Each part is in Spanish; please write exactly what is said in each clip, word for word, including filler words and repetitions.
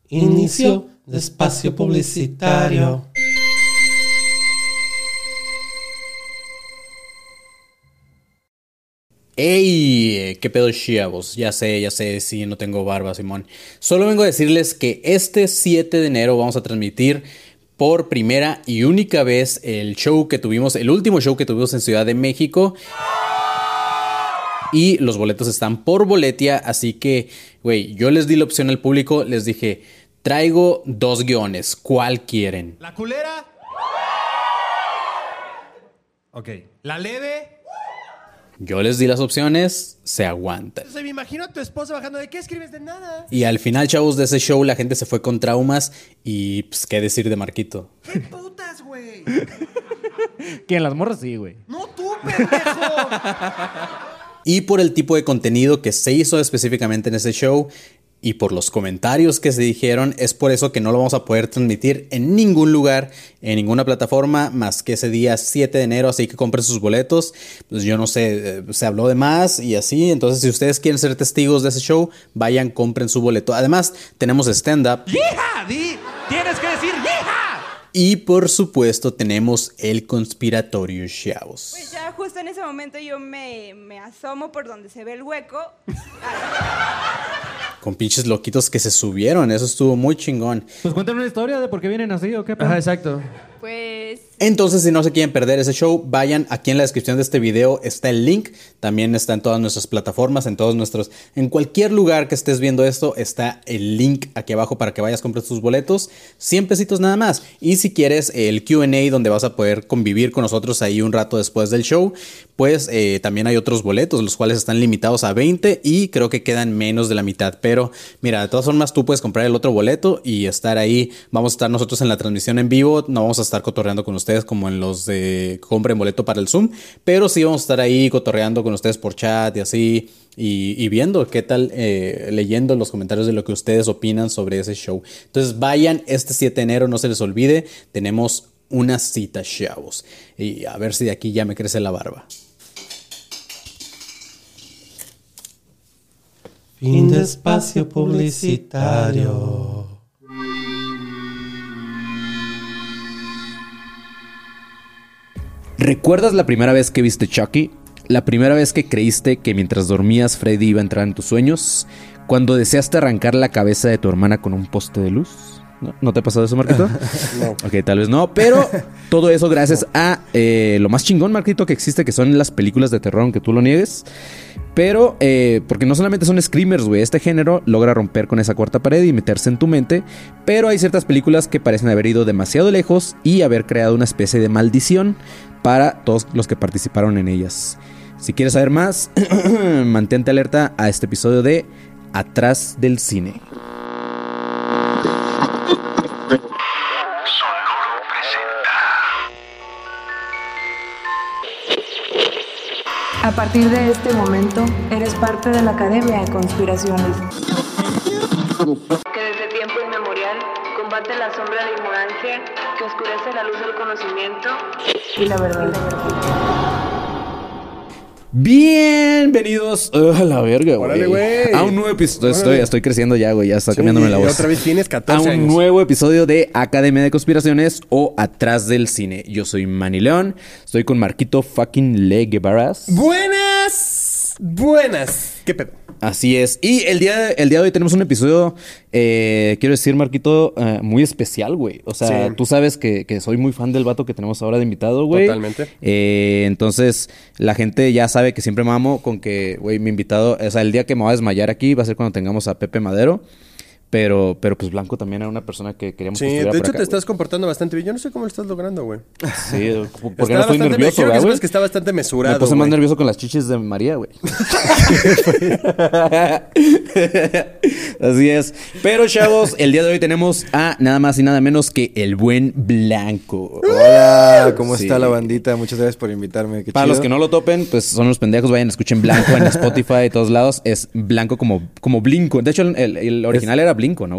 Inicio de espacio publicitario. ¡Ey! ¿Qué pedo, chavos? Ya sé, ya sé, sí, no tengo barba, Simón. Solo vengo a decirles que este siete de enero vamos a transmitir por primera y única vez el show que tuvimos, el último show que tuvimos en Ciudad de México. Y los boletos están por Boletia, así que, güey, yo les di la opción al público, les dije, traigo dos guiones, ¿cuál quieren? ¿La culera? Ok. ¿La leve? Yo les di las opciones, se aguantan. O sea, me imagino a tu esposa bajando de ¿qué escribes de nada? Y al final, chavos, de ese show la gente se fue con traumas y, pues, ¿qué decir de Marquito? ¡Qué putas, güey! ¿Quién? Las morras sí, güey. ¡No tú, pendejo! Y por el tipo de contenido que se hizo específicamente en ese show y por los comentarios que se dijeron, es por eso que no lo vamos a poder transmitir en ningún lugar, en ninguna plataforma, más que ese día siete de enero, así que compren sus boletos. Pues yo no sé, se habló de más y así, entonces si ustedes quieren ser testigos de ese show, vayan, compren su boleto. Además, tenemos stand-up. ¡Hija! Di, tienes que decir ¡hija! Y por supuesto tenemos el conspiratorio, chavos. Pues ya justo en ese momento yo me, me asomo por donde se ve el hueco. Con pinches loquitos que se subieron, eso estuvo muy chingón. Pues cuéntame una historia de por qué vienen así o qué. Ajá, exacto. Pues... Entonces, si no se quieren perder ese show, vayan aquí en la descripción de este video, está el link, también está en todas nuestras plataformas, en todos nuestros, en cualquier lugar que estés viendo esto, está el link aquí abajo para que vayas a comprar tus boletos, cien pesitos nada más. Y si quieres el Q and A donde vas a poder convivir con nosotros ahí un rato después del show, pues eh, también hay otros boletos, los cuales están limitados a veinte y creo que quedan menos de la mitad. Pero mira, de todas formas tú puedes comprar el otro boleto y estar ahí, vamos a estar nosotros en la transmisión en vivo, no vamos a estar cotorreando con ustedes como en los de compren boleto para el Zoom, pero sí vamos a estar ahí cotorreando con ustedes por chat y así, y, y viendo qué tal, eh, leyendo los comentarios de lo que ustedes opinan sobre ese show. Entonces vayan este siete de enero, no se les olvide, tenemos una cita, chavos, y a ver si de aquí ya me crece la barba. Fin de espacio publicitario. ¿Recuerdas la primera vez que viste Chucky? ¿La primera vez que creíste que mientras dormías Freddy iba a entrar en tus sueños? ¿Cuando deseaste arrancar la cabeza de tu hermana con un poste de luz? ¿No, ¿No te ha pasado eso, Marquito? No. Ok, tal vez no, pero todo eso gracias no. a eh, lo más chingón, Marquito, que existe, que son las películas de terror, aunque tú lo niegues. Pero, eh, porque no solamente son screamers, güey. Este género logra romper con esa cuarta pared y meterse en tu mente. Pero hay ciertas películas que parecen haber ido demasiado lejos y haber creado una especie de maldición para todos los que participaron en ellas. Si quieres saber más, mantente alerta a este episodio de Atrás del Cine. Sonoro presenta. A partir de este momento, eres parte de la Academia de Conspiraciones, que desde tiempo inmemorial combate la sombra de ignorancia que oscurece la luz del conocimiento y la verdad. Bienvenidos uh, a la verga, güey. Órale, güey. A un nuevo episodio. Estoy, estoy creciendo ya, güey. Ya está Sí, cambiándome la voz. Otra vez tienes catorce A un años. nuevo episodio de Academia de Conspiraciones o Atrás del Cine. Yo soy Manny León. Estoy con Marquito fucking Le Guevaras. Buenas. Buenas. ¿Qué pedo? Así es. Y el día, el día de hoy tenemos un episodio, eh, quiero decir, Marquito, uh, muy especial, güey. O sea, Sí. tú sabes que, que soy muy fan del vato que tenemos ahora de invitado, güey. Totalmente. Eh, entonces, la gente ya sabe que siempre mamo con que, güey, mi invitado... O sea, el día que me voy a desmayar aquí va a ser cuando tengamos a Pepe Madero. Pero, pero pues Blanco también era una persona que queríamos Sí, que de estuviera hecho por acá, te estás güey. comportando bastante bien. Yo no sé cómo lo estás logrando, güey. Sí, porque Está no estoy bastante- nervioso, creo que ¿verdad, es güey? más que está bastante mesurado, Me puse más güey. nervioso con las chichis de María, güey. Así es. Pero, chavos, el día de hoy tenemos a nada más y nada menos que el buen Blanco. Hola, ¿cómo Sí. está la bandita? Muchas gracias por invitarme. Qué Para chido. los que no lo topen, pues son los pendejos. Vayan, escuchen Blanco en Spotify y todos lados. Es Blanco como, como Blinko. De hecho, el, el original era Blinko, ¿no, güey?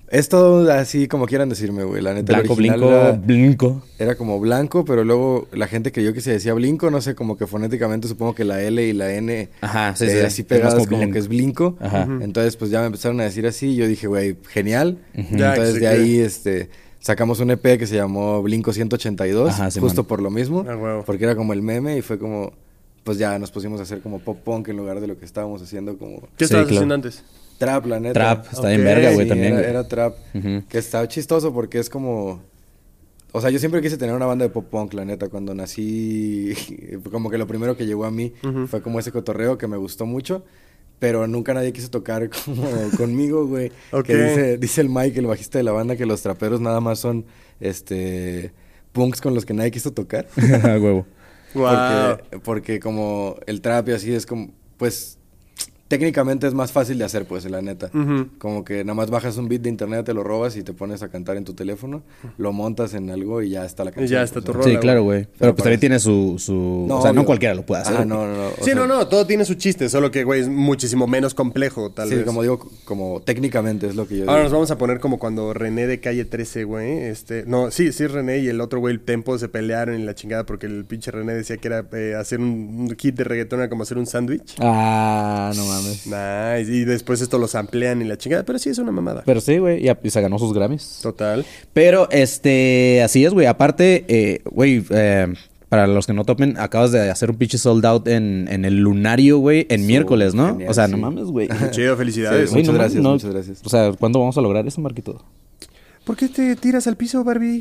Es todo así como quieran decirme, güey. La neta, el Blanco, original blinco, era, blinco. era como blanco, pero luego la gente creyó que se decía blinco. No sé, como que fonéticamente supongo que la L y la N Ajá, sí, eh, sí. así Es más pegadas como como, blinco. que es blinco. Ajá. Ujú. Entonces, pues ya me empezaron a decir así. Y yo dije, güey, genial. Ujú. Ya, Entonces, que de se ahí, quede. este... Sacamos un E P que se llamó Blinco ciento ochenta y dos, Ajá, sí, justo man. por lo mismo. Ah, huevo. Porque era como el meme y fue como... Pues ya nos pusimos a hacer como pop punk en lugar de lo que estábamos haciendo como... ¿Qué Sí, estabas claro. haciendo antes? Trap, la neta. Trap, está en Ok, verga, güey, Sí, también. Era, güey. era trap. Ujú. Que estaba chistoso porque es como... O sea, yo siempre quise tener una banda de pop punk, la neta. Cuando nací, como que lo primero que llegó a mí fue como ese cotorreo que me gustó mucho. Pero nunca nadie quiso tocar como conmigo, güey. Ok. Que dice, dice el Mike, el bajista de la banda, que los traperos nada más son, este... punks con los que nadie quiso tocar. A huevo. Wow. Porque, porque como el trap y así es como, pues, técnicamente es más fácil de hacer, pues, la neta. Ujú. Como que nada más bajas un beat de internet, te lo robas y te pones a cantar en tu teléfono, lo montas en algo y ya está la Y canción. ya está pues, tu ¿no? rola. Sí, claro, güey. Pero, Pero pues también parece- tiene su... su... No, o sea, no obvio. cualquiera lo puede hacer. Ajá, no, no, no. o Sí, sea, no, no, todo tiene su chiste, solo que, güey, es muchísimo menos complejo, tal Sí, vez. como digo, como técnicamente es lo que yo Ahora nos digo. vamos a poner como cuando René de Calle trece, güey, este... No, sí, sí, René y el otro güey, el Tempo, se pelearon y la chingada porque el pinche René decía que era eh, hacer un, un hit de reggaetón era como hacer un sándwich. Ah, no mames. Nice, y después esto los amplían y la chingada, pero sí es una mamada. Pero sí, güey, y, a- y se ganó sus Grammys. Total. Pero, este, así es, güey. Aparte, eh, güey, eh, para los que no topen, acabas de hacer un pinche sold out en, en el Lunario, güey, en So, miércoles, ¿no? genial, o sea, sí. no mames, güey. Qué chido, felicidades. Sí, Güey, muchas no mames, gracias, no- muchas gracias. O sea, ¿cuándo vamos a lograr eso, Marquito? ¿Por qué te tiras al piso, Barbie?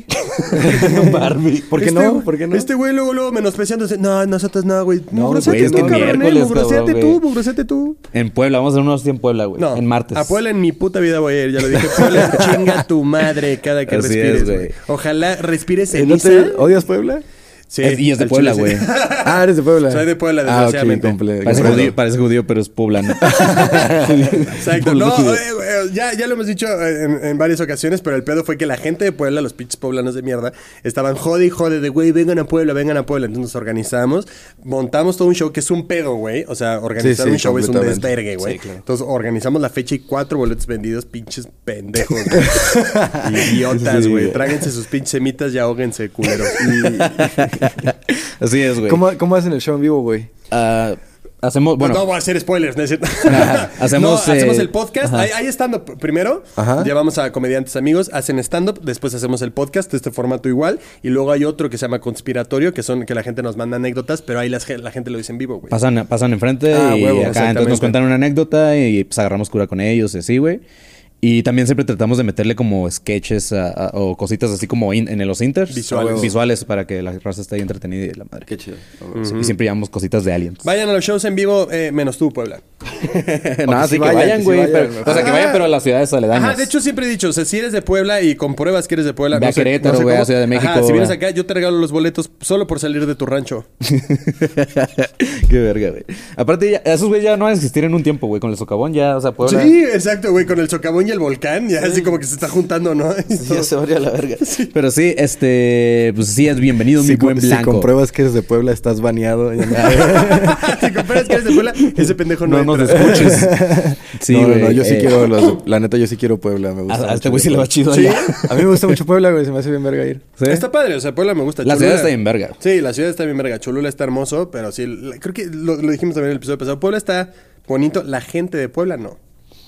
Barbie. ¿Por qué Este no? güey- ¿Por qué no? Este güey luego, luego menospreciándose. No, nosotros no, güey. No, Mugroseate güey, es tú, que cabrón, eh. miércoles, Mugroseate cabrón, tú, güey. mugroseate tú. En Puebla, vamos a hacer unos en Puebla, güey. No, En martes. a Puebla en mi puta vida voy a ir, ya lo dije. Puebla, chinga tu madre cada que Así respires, es, güey. güey. Ojalá respires ¿Eh, ¿No ceniza. te odias Puebla? Sí, Es- y es de al Puebla, chile, güey. sí. Ah, eres de Puebla. Soy de Puebla, Ah, ok, desgraciadamente. comple- Parece comprendo. judío, parece judío, pero es poblano. Exacto. No, Puebla. eh, güey, ya, ya lo hemos dicho en, en varias ocasiones, pero el pedo fue que la gente de Puebla, los pinches poblanos de mierda, estaban jode y jode de, güey, vengan a Puebla, vengan a Puebla. Entonces nos organizamos, montamos todo un show que es un pedo, güey. O sea, organizar Sí, sí, un show es un completamente. desvergue, güey. Sí, claro. Entonces organizamos la fecha y cuatro boletos vendidos, pinches pendejos, güey. Idiotas, Sí, güey. güey. Tráguense sus pinches semitas y ahóguense, culeros. Así es, güey. ¿Cómo, ¿Cómo hacen el show en vivo, güey? Ah, hacemos, bueno, no voy a hacer spoilers, ¿no es cierto? Ajá. Hacemos, No, hacemos eh, el podcast. ajá. Ahí, ahí stand-up primero. Ajá. Llevamos a comediantes amigos, hacen stand-up. Después hacemos el podcast, este formato igual. Y luego hay otro que se llama Conspiratorio, que son que la gente nos manda anécdotas, pero ahí las ge- la gente lo dice en vivo, güey. pasan, pasan enfrente Ah, y huevo, acá entonces exactamente. nos cuentan una anécdota y pues agarramos cura con ellos y así, güey. Y también siempre tratamos de meterle como sketches a- a- o cositas así como in- en los inters. Visuales. Visuales para que la raza esté ahí entretenida y la madre. Qué chido. Sí, Y siempre llevamos cositas de aliens. Vayan a los shows en vivo, eh, menos tú, Puebla. no, que así sí que vayan, vayan, que sí güey. vayan, pero- mejor. o sea, que vayan, pero a las ciudades aledañas. Ajá, de hecho siempre he dicho, o sea, si eres de Puebla y compruebas que eres de Puebla, Ve a no sé, Querétaro, no sé güey, cómo- a Ciudad de México, Ajá, si vienes güey. acá, yo te regalo los boletos solo por salir de tu rancho. Qué verga, güey. Aparte, ya- esos güey ya no van a existir en un tiempo, güey. Con el socavón ya, o sea, Puebla. Sí, exacto, güey, con el socavón y el volcán, ya así como que se está juntando, ¿no? Y todo. Ya se varía la verga. Pero sí, este, pues sí, es bienvenido, mi Si, buen si blanco. compruebas que eres de Puebla, estás baneado. Ya no- Si compras que eres de Puebla, ese pendejo no, No nos entra. escuches. Sí, no, no, güey. no, yo sí eh, quiero los... La neta, yo sí quiero Puebla, me gusta A, a mucho este güey sí le va Puebla. chido ¿Sí? allá. A mí me gusta mucho Puebla, güey, se me hace bien verga ir. ¿Sí? Está padre, o sea, Puebla me gusta. La Cholula- ciudad está bien verga. Sí, la ciudad está bien verga. Cholula está hermoso, pero sí, la- creo que lo, lo dijimos también en el episodio pasado. Puebla está bonito, la gente de Puebla no.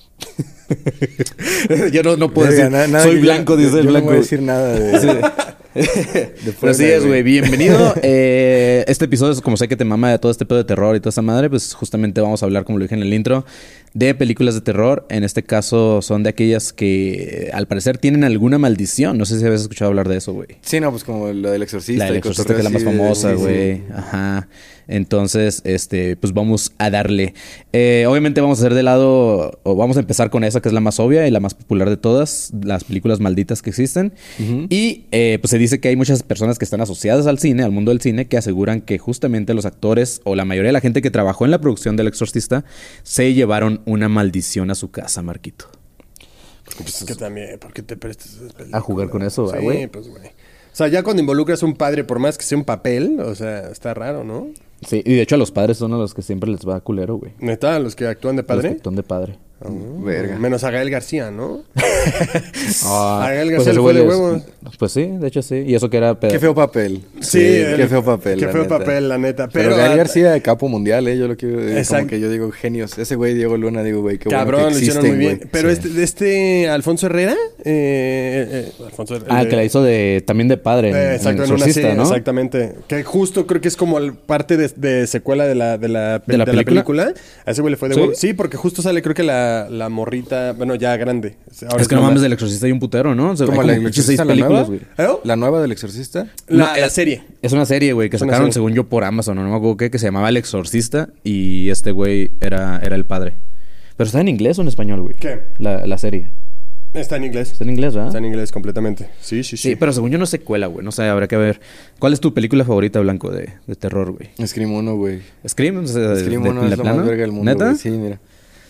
Yo no, no puedo Verga, decir. na- nada Soy que yo- blanco, dice yo el no blanco. voy a decir nada de... Sí. de Pero Puebla, así es, güey. Bienvenido. Eh, este episodio es como sé que te mama de todo este pedo de terror y toda esa madre, pues justamente vamos a hablar, como lo dije en el intro, de películas de terror. En este caso son de aquellas que eh, al parecer tienen alguna maldición. No sé si habías escuchado hablar de eso, güey. Sí, no, pues como la del exorcista. La del y exorcista, que es la más cotorreo así de- famosa, sí, güey. sí. Ajá. Entonces, este, pues vamos a darle. Eh, obviamente vamos a hacer de lado, o vamos a empezar con esa que es la más obvia y la más popular de todas, las películas malditas que existen. Y eh, pues se dice que hay muchas personas que están asociadas al cine, al mundo del cine, que aseguran que justamente los actores o la mayoría de la gente que trabajó en la producción del exorcista se llevaron una maldición a su casa, Marquito. Pues que también, ¿por qué te prestas esas películas? A jugar con eso, Sí, güey. pues, güey. O sea, ya cuando involucras a un padre, por más que sea un papel, o sea, está raro, ¿no? Sí, y de hecho a los padres son a los que siempre les va culero, güey. ¿Neta? ¿Los que actúan de Los padre? que actúan de padre. Oh, Verga. Menos a Gael García, ¿no? Ah, A Gael pues García ese le fue güey de es- huevos. Pues sí, de hecho sí. Y eso que era... Qué feo papel. Sí, qué el- feo papel. Qué la feo neta. papel, la neta. Pero, Pero, Gael ah, García de capo mundial, ¿eh? Yo lo quiero... eh, Exacto. Como que yo digo genios. Ese güey Diego Luna, digo, güey, qué Cabrón, bueno que lo hicieron existen, muy bien. güey. Pero Sí. este, de este Alfonso Herrera, eh, eh, eh, Alfonso Herrera. Ah, que la hizo de también de padre en, Eh, en exacto, en una Exorcista, serie, ¿no? exactamente. Que justo creo que es como el- parte de, de secuela de la, de la, ¿De la de la película? película. A ese güey le fue de ¿Sí? huevo. Sí, porque justo sale, creo que la, la morrita, bueno, ya grande. Ahora Es que no mamá. mames, del Exorcista hay un putero, ¿no? O sea, ¿Como hay la como del pinches seis Exorcista, la películas, nueva? güey. ¿Eh? ¿La nueva del Exorcista? La, No, la es- serie. Es una serie, güey, que Es una sacaron, serie. según yo, por Amazon, o no me acuerdo qué, que se llamaba El Exorcista y este güey era, era el padre. ¿Pero está en inglés o en español, güey? ¿Qué? La, la serie. Está en inglés. Está en inglés, ¿verdad? Está en inglés completamente. Sí, sí, sí. Sí, pero según yo no es secuela, güey. No sé, habrá que ver. ¿Cuál es tu película favorita, Blanco, de, de terror, güey? Scream uno, güey. ¿Scream? O sea, de- Scream de- uno de es lo plano? más verga del mundo, ¿Neta? güey. Sí, mira.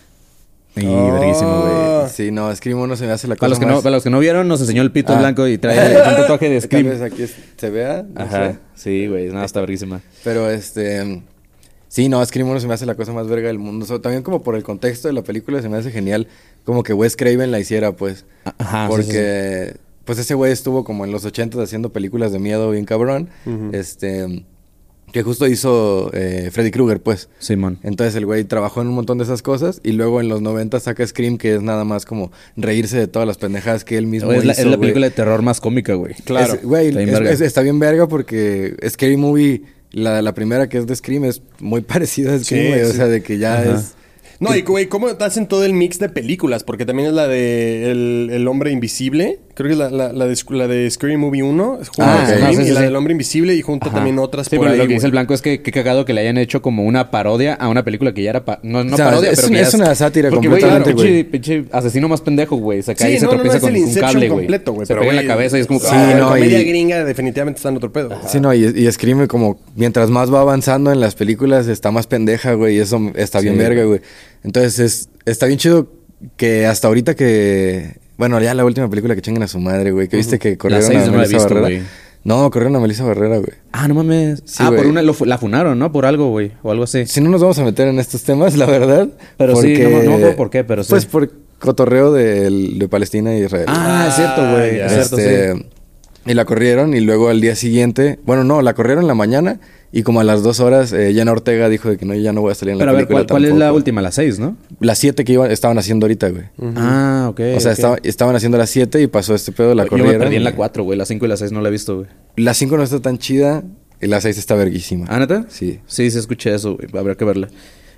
Y Oh. verguísimo, güey. Sí, no, Scream uno se me hace la Para cosa los, que más... no, para los que no vieron, nos enseñó el pito Ah. blanco y trae un tatuaje de Tal Scream. vez aquí es- se vea, no Ajá. sé. Sí, güey. Nada, está verguísima. Pero este... Sí, no, Scream uno se me hace la cosa más verga del mundo. O sea, también como por el contexto de la película se me hace genial como que Wes Craven la hiciera, pues. Ajá, sí, Porque... Pues ese güey estuvo como en los ochentas haciendo películas de miedo bien cabrón. Este... Que justo hizo eh, Freddy Krueger, pues. Simón. Entonces el güey trabajó en un montón de esas cosas y luego en los noventa saca Scream, que es nada más como reírse de todas las pendejadas que él mismo Es la, hizo, es la güey. película de terror más cómica, güey. Claro. Es- güey, Está bien es- verga. es- está bien verga porque Scary Movie, la, la primera que es de Scream, es muy parecida a Scream, Sí, güey. O sí. sea, de que ya Ajá. es... No, y güey, ¿cómo hacen todo el mix de películas? Porque también es la de El, el Hombre Invisible. Creo que es la, la, la de, la de Scary Movie uno. Es junto Ah, a ok. Scream, Ah, sí, y sí, la sí. del Hombre Invisible y junto Ajá. también otras Sí, por pero ahí, lo que dice güey. el Blanco es que qué cagado que le hayan hecho como una parodia a una película que ya era... pa- no no O sea, parodia, es pero una- que ya es una sátira porque, completamente, güey. güey. Pinche, pinche asesino más pendejo, güey. Se cae Sí, y se no, no, no, tropieza es con el un Inception cable, güey. completo, güey. Se pero, pega en la güey, cabeza y es como... Sí, Sí, la no, comedia y- gringa definitivamente está en otro pedo. Sí, no, y, y Scream como mientras más va avanzando en las películas está más pendeja, güey, y eso está bien Sí. verga, güey. Entonces es, está bien chido que hasta ahorita que... Bueno, ya la última película que chingan a su madre, güey. Que viste que corrieron seis a no la he Melissa visto, Barrera. güey. No, corrieron a Melissa Barrera, güey. Ah, no mames. Sí, ah, por güey. una... lo fu- la funaron, ¿no? Por algo, güey. O algo así. Si no nos vamos a meter en estos temas, la verdad. Pero sí, no me- no me acuerdo por qué, pero sí. Pues por cotorreo del- de, Palestina e Israel. Ah, es cierto, güey. ya. Es cierto, Este, sí. Y la corrieron y luego al día siguiente... Bueno, no, la corrieron en la mañana y como a las dos horas eh, Jenna Ortega dijo de que no, yo ya no voy a salir en la Pero a ver, película ¿cuál, cuál es la tampoco. última? La seis, ¿no? Las siete que iban, estaban haciendo ahorita, güey. Ah, ok. O sea, ok. estaba- estaban haciendo las siete y pasó este pedo, la Yo corrieron. me perdí en y- la cuatro, güey. La cinco y la seis no la he visto, güey. La cinco no está tan chida y la seis está verguísima. ¿Ah, neta? Sí. Sí, sí escuché eso, güey. Habrá que verla.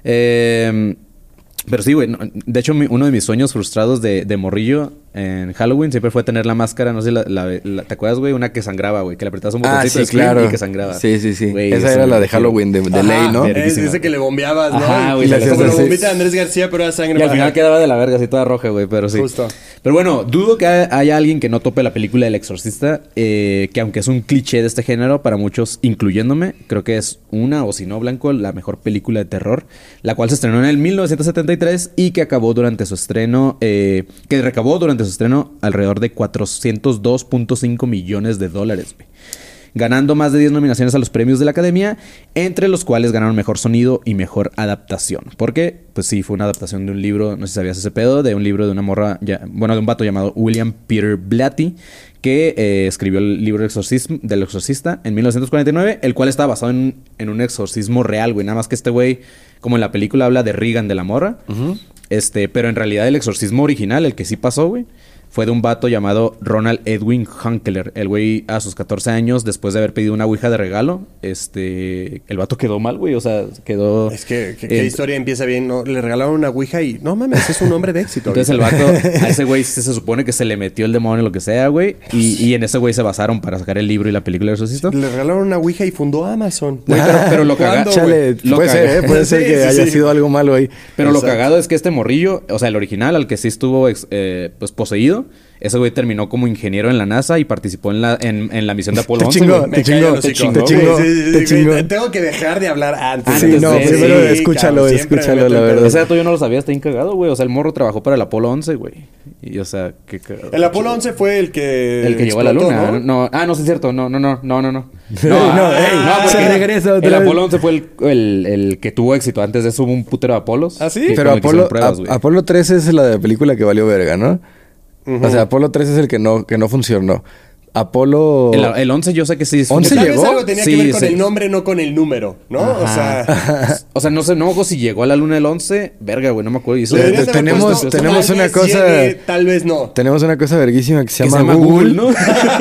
Eh, pero sí, güey. no, de hecho, mi- uno de mis sueños frustrados de, de morrillo en Halloween siempre fue tener la máscara, no sé, la, la- la- ¿te acuerdas, güey? Una que sangraba, güey. Que le apretabas un Ah, botoncito sí, de Scream claro. y que sangraba. Sí, sí, sí. Güey, Esa eso era me la de imagino. Halloween de, de Ajá, ley, ¿no? ver- Es Verguísima. ese que le bombeabas, ¿no? Ajá, Y- güey, y le como hacías la así. bombita de Andrés García, pero era sangre. Y al para- final quedaba de la verga, así toda roja, güey, pero sí. Justo. Pero bueno, dudo que haya haya alguien que no tope la película del Exorcista, eh, que aunque es un cliché de este género, para muchos, incluyéndome, creo que es una, o si no, Blanco, la mejor película de terror, la cual se estrenó en el mil novecientos setenta y tres y que acabó durante su estreno, eh, que recabó durante su estreno alrededor de cuatrocientos dos punto cinco millones de dólares, güey. Ganando más de diez nominaciones a los premios de la Academia, entre los cuales ganaron mejor sonido y mejor adaptación. Porque, pues sí, fue una adaptación de un libro, no sé si sabías ese pedo, de un libro de una morra, ya- bueno, de un vato llamado William Peter Blatty, que eh, escribió el libro Exorcism- del Exorcista en mil novecientos cuarenta y nueve, el cual está basado en, en un exorcismo real, güey. Nada más que este güey, como en la película habla de Regan de la morra, este, pero en realidad el exorcismo original, el que sí pasó, güey, fue de un vato llamado Ronald Edwin Hunkler. El güey a sus catorce años, después de haber pedido una ouija de regalo, este... El vato quedó mal, güey. O sea, quedó... Es que, que- qué eh, historia empieza bien, ¿no? Le regalaron una ouija y... No mames, es un hombre de éxito. Entonces el vato, a ese güey se, se supone que se le metió el demonio o lo que sea, güey. Y, y en ese güey se basaron para sacar el libro y la película del exorcista. Le regalaron una ouija y fundó Amazon. Güey, pero, pero lo ¿Cuándo, cagado... Chale, Lo puede ser, caga- ¿eh? Puede ser Sí, que sí, haya sí. sido algo malo ahí. Pero lo Exacto. cagado es que este morrillo, o sea, el original, al que sí estuvo ex- eh, pues poseído, espacio. Ese güey terminó como ingeniero en la NASA y participó en la, en, en la misión de Apolo Te once, chingó, güey. te chingó, te chingó, te chingó, te chingó. Tengo que dejar de hablar antes. Sí, no, Sí, primero sí, escúchalo, cabrón, siempre escúchalo, me meto la en verdad. pedos. Ese dato yo no lo sabía, está incagado, güey. O sea, el morro trabajó para el Apolo once, güey. Y, o sea, qué cagado. El Apolo once fue el que... El que llegó a la explotó, luna. ¿no? ¿no? Ah, no, sí es cierto. No, no, no, no, no, no. No, ey, se regresa otra el vez. Apolo once fue el, el, el que tuvo éxito. Antes de eso hubo un putero de Apolos. ¿Ah, sí? que- Pero con el que Apolo, hicieron pruebas, a- güey. Apolo trece es la de película que valió verga, ¿no? O sea, Apolo trece es el que no, que no funcionó. Apolo... El, el once yo sé que sí. ¿once Tal vez llegó? algo tenía Sí, que ver con sí. el nombre, no con el número, ¿no? O sea... O sea, no sé, no me acuerdo si llegó a la luna el once. Verga, güey, no me acuerdo. Y eso- Le- deberían de haber tenemos- puesto, tenemos tal una vez cosa- llegue, tal vez no. Tenemos una cosa verguísima que se que llama, Google. ¿no?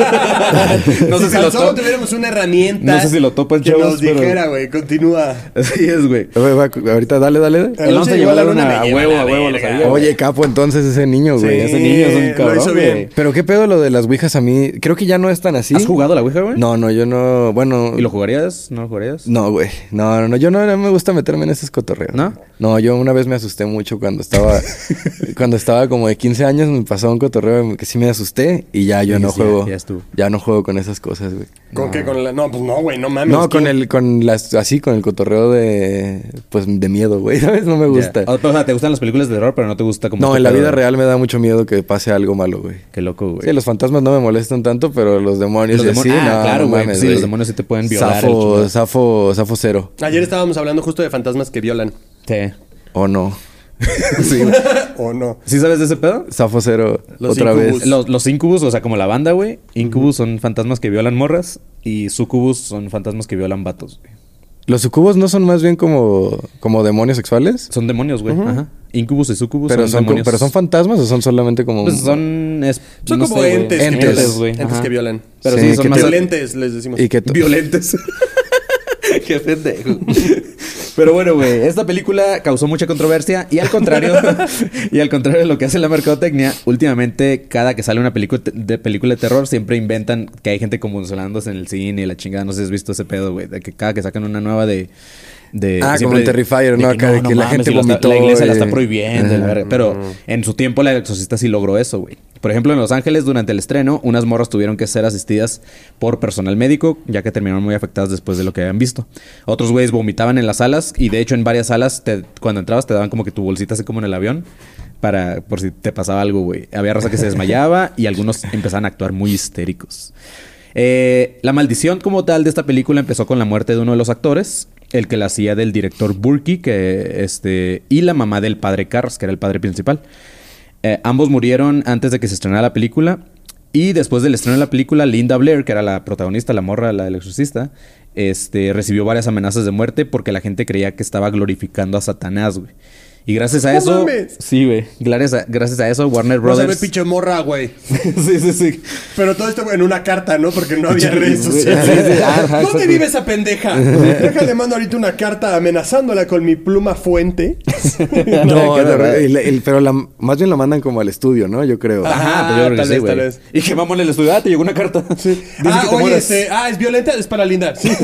no sé Si si tan lo solo to- tuviéramos una herramienta No sé si lo topan, que chavos, nos pero- dijera, güey, continúa. Así es, güey. Oye, va, ahorita dale, dale. El once llegó a la luna a me lleva huevo, la a huevo, lo verga. sabía. Oye, capo, entonces ese niño, Sí, güey. Ese niño es un lo cabrón, hizo güey. bien. Pero qué pedo lo de las ouijas a mí. Creo que ya no es tan así. ¿Has jugado a la Ouija, güey? No, no, yo no. Bueno. ¿Y lo jugarías? ¿No lo jugarías? No, güey. No, no, no. Yo no, no me gusta meterme en esos cotorreos. ¿No? No, yo una vez me asusté mucho cuando estaba. cuando estaba como de quince años, me pasó un cotorreo que sí me asusté y ya yo Y no dices, ya, juego. ya estuvo. Ya no juego con esas cosas, güey. ¿Con qué? Con la... No, pues no, güey, no mames. No, con ¿quién? el, con las, así, con el cotorreo de, pues, de miedo, güey, ¿sabes? No me gusta. Ya. O, o sea, te gustan las películas de terror, pero no te gusta como... No, este en la pedo. vida real me da mucho miedo que pase algo malo, güey. Qué loco, güey. Sí, los fantasmas no me molestan tanto, pero los demonios Los y demo- así, ah, no, claro, no güey. mames, Sí, los demonios sí te pueden violar, el Zafo, chingado. zafo, zafo cero. Ayer estábamos hablando justo de fantasmas que violan. Sí. ¿O no? Sí. ¿O no? ¿Sí sabes de ese pedo? Zafo cero Los otra incubus. vez. Los, los incubus, o sea, como la banda, güey. Incubus son fantasmas que violan morras. Y sucubus son fantasmas que violan vatos, güey. ¿Los sucubos no son más bien como, como demonios sexuales? Son demonios, güey. Ajá. Incubus y sucubus Pero son, son, co- demonios. ¿Pero son fantasmas o son solamente como...? Pues son... es- Son no como sé, güey. entes, que Entes. violan. güey. Entes Ajá. que violan. Pero Sí, sí, que son te- más... Violentes, les decimos. Y que to- Violentes. Qué pendejo. Pero bueno, güey, esta película causó mucha controversia y al contrario, y al contrario de lo que hace la mercadotecnia, últimamente cada que sale una película de película de terror siempre inventan que hay gente convulsionándose en el cine y la chingada, no sé si has visto ese pedo, güey, de que cada que sacan una nueva de de Ah, siempre como el Terrifier, de ¿no? Acá de que la gente y lo está- vomitó la iglesia la y- está prohibiendo, y la Ajá. verga. Pero en su tiempo la exorcista sí logró eso, güey. Por ejemplo, en Los Ángeles, durante el estreno, unas morras tuvieron que ser asistidas por personal médico, ya que terminaron muy afectadas después de lo que habían visto. Otros güeyes vomitaban en las salas y de hecho en varias salas, te- cuando entrabas te daban como que tu bolsita así como en el avión, para por si te pasaba algo, güey. Había raza que se desmayaba y algunos empezaban a actuar muy histéricos. Eh, la maldición como tal de esta película empezó con la muerte de uno de los actores, el que la hacía del director Burke, que este, y la mamá del padre Carras, que era el padre principal. Eh, ambos murieron antes de que se estrenara la película. Y después del estreno de la película, Linda Blair, que era la protagonista, la morra, la del exorcista, este, recibió varias amenazas de muerte porque la gente creía que estaba glorificando a Satanás, güey. Y gracias a ¡No eso... mames! Sí, güey. Gracias a, gracias a eso, Warner Vas a ver Brothers... pinche morra, güey. sí, sí, sí. Pero todo esto en una carta, ¿no? Porque no había Sí, redes sí, sociales. sí, sí. Ajá, ¿Dónde exacto. vive esa pendeja? Déjale, mando ahorita una carta amenazándola con mi pluma fuente. No, Qué no, raro. el- el- pero la- más bien lo mandan como al estudio, ¿no? Yo creo. Ajá, pues yo creo que tal sí, vez, güey. tal vez. Y que vamos en el estudio. Ah, te llegó una carta. Sí. Dice Ah, que te oye, mueras. este, ah, es violenta, es para Linda. Sí.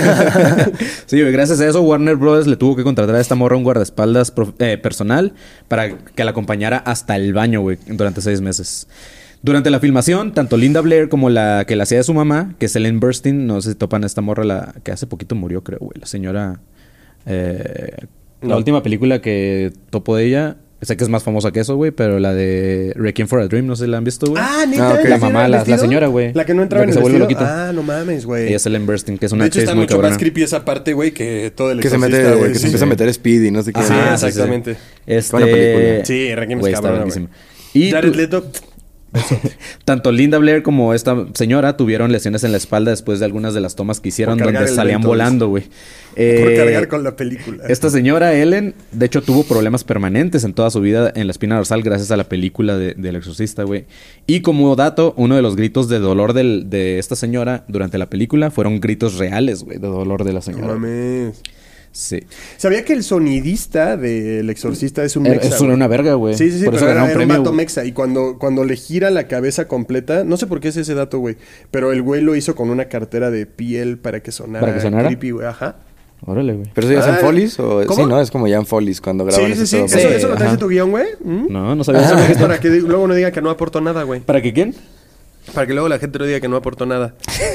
Sí, güey, gracias a eso Warner Brothers le tuvo que contratar a esta morra un guardaespaldas prof- eh, personal para que la acompañara hasta el baño, güey, durante seis meses. Durante la filmación, tanto Linda Blair como la que la hacía de su mamá, que es Ellen Burstyn, no sé si topan a esta morra, la que hace poquito murió, creo, güey, la señora... eh, La No. última película que topo de ella, sé que es más famosa que eso, güey, pero la de Requiem for a Dream, no sé si la han visto, güey. Ah, neta. Ah, ok. ¿sí La era mamá, el la- la vestido? señora, güey. La que no entraba La que en se el vuelve vestido. loquita. Ah, no mames, güey. Ella es Ellen Burstyn, que es una De hecho, actriz está muy mucho más cabrona. creepy esa parte, güey, que todo el Que se mete, exorcista, güey, que sí. se empieza a meter speed y no sé qué. Sí, Ajá, sí, sí, exactamente. sí. Este... Buena película. Sí, Requiem es Güey, está cabrona, buenísima. güey. Y Jared tu- Leto. tanto Linda Blair como esta señora tuvieron lesiones en la espalda después de algunas de las tomas que hicieron Por cargar donde el salían Ventolis. volando, güey. Por Eh, cargar con la película. Esta señora, Ellen, de hecho tuvo problemas permanentes en toda su vida en la espina dorsal gracias a la película de, del exorcista, güey. Y como dato, uno de los gritos de dolor del- de esta señora durante la película fueron gritos reales, güey, de dolor de la No señora. mames. Sí. ¿Sabía que el sonidista del exorcista es un Era- mexa? Es una, güey? una verga, güey. Sí, sí, sí, Por eso pero era, ganó un era un premio, vato güey. mexa. Y cuando, cuando le gira la cabeza completa, no sé por qué es ese dato, güey. Pero el güey lo hizo con una cartera de piel para que sonara. ¿Para que sonara? Creepy, güey. Ajá. Órale, güey. ¿Pero eso ya es Ah, en Follies? O... ¿cómo? Sí, ¿no? Es como ya en Follies cuando graban Sí, sí, sí. ese ¿Eso, pedo. eso lo traes en tu guión, güey? ¿Mm? No, no sabía Eso eso. es para que di- luego no digan que no aportó nada, güey. ¿Para qué quién? Para que luego la gente no diga que no aportó nada.